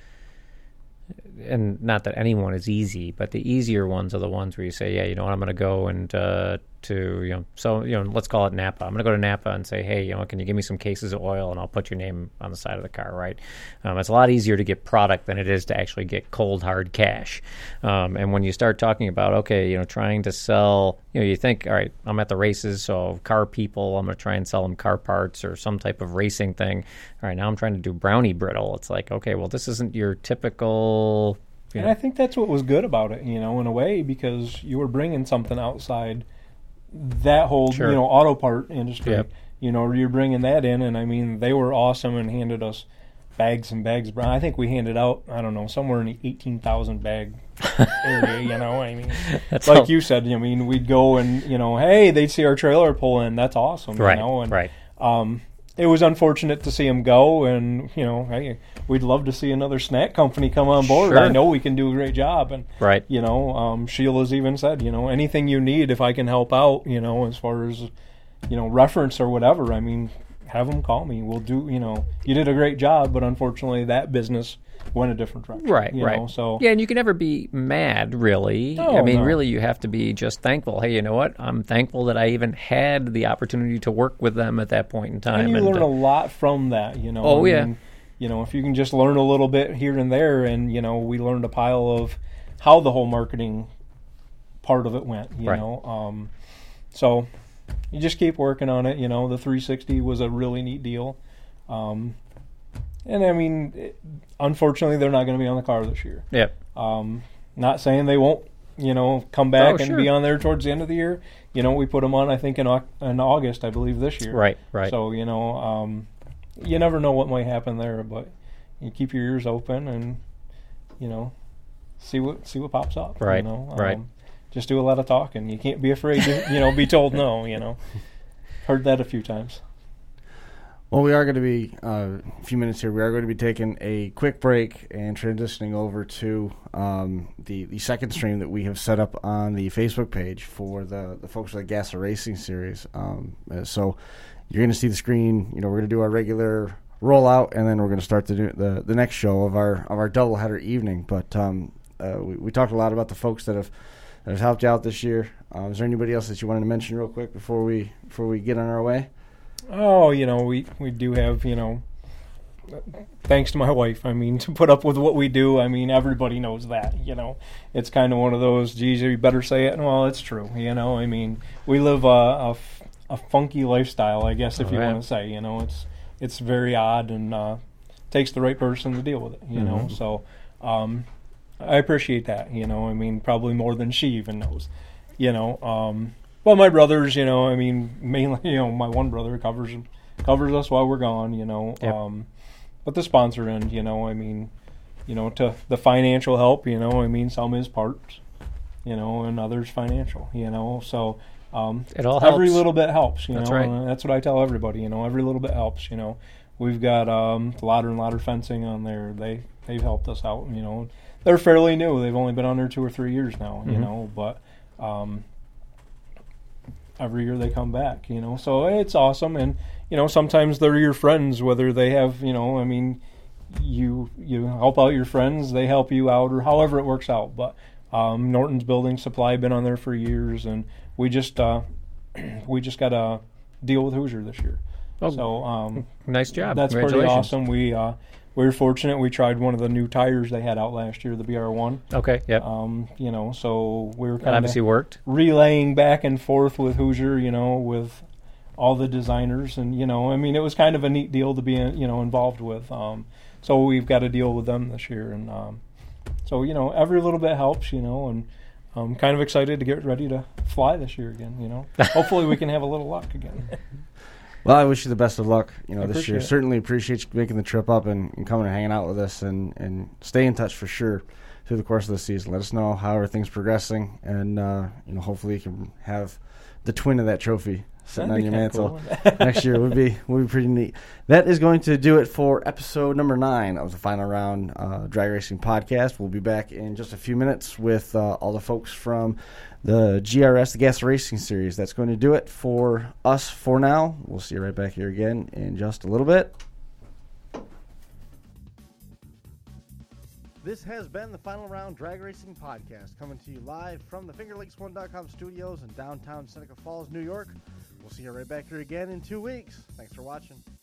Speaker 2: and not that anyone is easy, but the easier ones are the ones where you say, yeah, you know what, I'm going to go and uh, to, you know, so, you know, let's call it Napa. I'm going to go to Napa and say, hey, you know, can you give me some cases of oil and I'll put your name on the side of the car, right? Um, it's a lot easier to get product than it is to actually get cold, hard cash. Um, and when you start talking about, okay, you know, trying to sell, you know, you think, all right, I'm at the races, so car people, I'm going to try and sell them car parts or some type of racing thing. All right, now I'm trying to do brownie brittle. It's like, okay, well, this isn't your typical... You
Speaker 3: And
Speaker 2: know.
Speaker 3: I think that's what was good about it, you know, in a way, because you were bringing something outside that whole,
Speaker 2: Sure.
Speaker 3: you know, auto part industry.
Speaker 2: Yep.
Speaker 3: You know, you're bringing that in, and I mean, they were awesome and handed us bags and bags. But I think we handed out, I don't know, somewhere in the eighteen thousand bag area, you know. I mean,
Speaker 2: That's
Speaker 3: like
Speaker 2: all-
Speaker 3: you said, I mean, we'd go and, you know, hey, they'd see our trailer pull in. That's awesome,
Speaker 2: Right,
Speaker 3: you know. And,
Speaker 2: right.
Speaker 3: Um, it was unfortunate to see him go, and, you know, hey, we'd love to see another snack company come on board.
Speaker 2: Sure.
Speaker 3: I know we can do a great job. And,
Speaker 2: Right.
Speaker 3: you know, um, Sheila's even said, you know, anything you need, if I can help out, you know, as far as, you know, reference or whatever, I mean, have them call me. We'll do, you know, you did a great job, but unfortunately that business went a different direction.
Speaker 2: Right,
Speaker 3: you
Speaker 2: right.
Speaker 3: know, so,
Speaker 2: yeah, and you can never be mad, really.
Speaker 3: No,
Speaker 2: I mean,
Speaker 3: no.
Speaker 2: really, you have to be just thankful. Hey, you know what? I'm thankful that I even had the opportunity to work with them at that point in time.
Speaker 3: and you
Speaker 2: and,
Speaker 3: learn
Speaker 2: uh,
Speaker 3: a lot from that, you know.
Speaker 2: Oh,
Speaker 3: I
Speaker 2: yeah.
Speaker 3: mean, you know, if you can just learn a little bit here and there, and, you know, we learned a pile of how the whole marketing part of it went, you
Speaker 2: Right.
Speaker 3: know. Um, so you just keep working on it, you know. The three sixty was a really neat deal. Um, and, I mean, it, unfortunately, they're not going to be on the car this year.
Speaker 2: yeah,
Speaker 3: Um, not saying they won't, you know, come back
Speaker 2: Oh,
Speaker 3: and
Speaker 2: sure.
Speaker 3: be on there towards the end of the year. You know, we put them on, I think, in, Au- in August, I believe, this year.
Speaker 2: right, right.
Speaker 3: So, you know, um, you never know what might happen there, but you keep your ears open and, you know, see what see what pops up.
Speaker 2: Right,
Speaker 3: You know?
Speaker 2: right.
Speaker 3: Um, just do a lot of talking. You can't be afraid to, you know, be told no, you know. Heard that a few times.
Speaker 1: Well, we are going to be, uh, a few minutes here, we are going to be taking a quick break and transitioning over to um, the, the second stream that we have set up on the Facebook page for the, the folks of the Gas Racing series. Um, uh, so you're going to see the screen. You know, we're going to do our regular rollout, and then we're going to start the, new- the the next show of our of our doubleheader evening. But um, uh, we, we talked a lot about the folks that have that have helped you out this year. Uh, is there anybody else that you wanted to mention real quick before we before we get on our way?
Speaker 3: Oh, you know, we, we do have, you know, thanks to my wife, I mean, to put up with what we do, I mean, everybody knows that, you know. It's kind of one of those, geez, you better say it. Well, it's true, you know. I mean, we live a, a, f- a funky lifestyle, I guess, if
Speaker 2: Oh,
Speaker 3: you
Speaker 2: yeah.
Speaker 3: want to say, you know. It's it's very odd and uh, takes the right person to deal with it, you know.
Speaker 2: Mm-hmm.
Speaker 3: So um, I appreciate that, you know. I mean, probably more than she even knows, you know. Um, But my brothers, you know, I mean, mainly, you know, my one brother covers covers us while we're gone, you know.
Speaker 2: Yep.
Speaker 3: Um, but the sponsor end, you know, I mean, you know, to the financial help, you know, I mean, some is parts, you know, and others financial, you know. So um,
Speaker 2: It all
Speaker 3: every
Speaker 2: helps.
Speaker 3: little bit helps, you
Speaker 2: That's
Speaker 3: know.
Speaker 2: right.
Speaker 3: And that's what I tell everybody, you know. Every little bit helps, you know. We've got um, Louder and Louder Fencing on there. They they've helped us out, you know. They're fairly new. They've only been on there two or three years now, you
Speaker 2: Mhm.
Speaker 3: know. But um, every year they come back, you know. So it's awesome, and you know, sometimes they're your friends. Whether they have, you know, I mean, you you help out your friends, they help you out, or however it works out. But um, Norton's Building Supply been on there for years, and we just uh, we just got a deal with Hoosier this year.
Speaker 2: Oh,
Speaker 3: So um,
Speaker 2: nice job.
Speaker 3: that's pretty
Speaker 2: Congratulations.
Speaker 3: awesome. We uh, we were fortunate. We tried one of the new tires they had out last year, the B R one.
Speaker 2: Okay, yep.
Speaker 3: Um, you know, so we were
Speaker 2: That
Speaker 3: kind
Speaker 2: obviously
Speaker 3: of
Speaker 2: worked.
Speaker 3: relaying back and forth with Hoosier, you know, with all the designers, and you know, I mean, it was kind of a neat deal to be, you know, involved with. Um, so we've got a deal with them this year, and um, so you know, every little bit helps, you know, and I'm kind of excited to get ready to fly this year again. You know, hopefully we can have a little luck again.
Speaker 1: Well, I wish you the best of luck, you know,
Speaker 3: I
Speaker 1: this year.
Speaker 3: appreciate it.
Speaker 1: Certainly appreciate you making the trip up and, and coming and hanging out with us, and, and stay in touch for sure through the course of the season. Let us know how everything's progressing, and uh, you know, hopefully you can have the twin of that trophy sitting
Speaker 3: That'd
Speaker 1: on
Speaker 3: be
Speaker 1: your
Speaker 3: kinda
Speaker 1: mantle
Speaker 3: cool.
Speaker 1: next year. Would be would be pretty neat. That is going to do it for episode number nine of the Final Round uh, Drag Racing Podcast. We'll be back in just a few minutes with uh, all the folks from the G R S, the Gas Racing Series. That's going to do it for us for now. We'll see you right back here again in just a little bit. This has been the Final Round Drag Racing Podcast, coming to you live from the Finger Lakes one dot com studios in downtown Seneca Falls, New York. We'll see you right back here again in two weeks. Thanks for watching.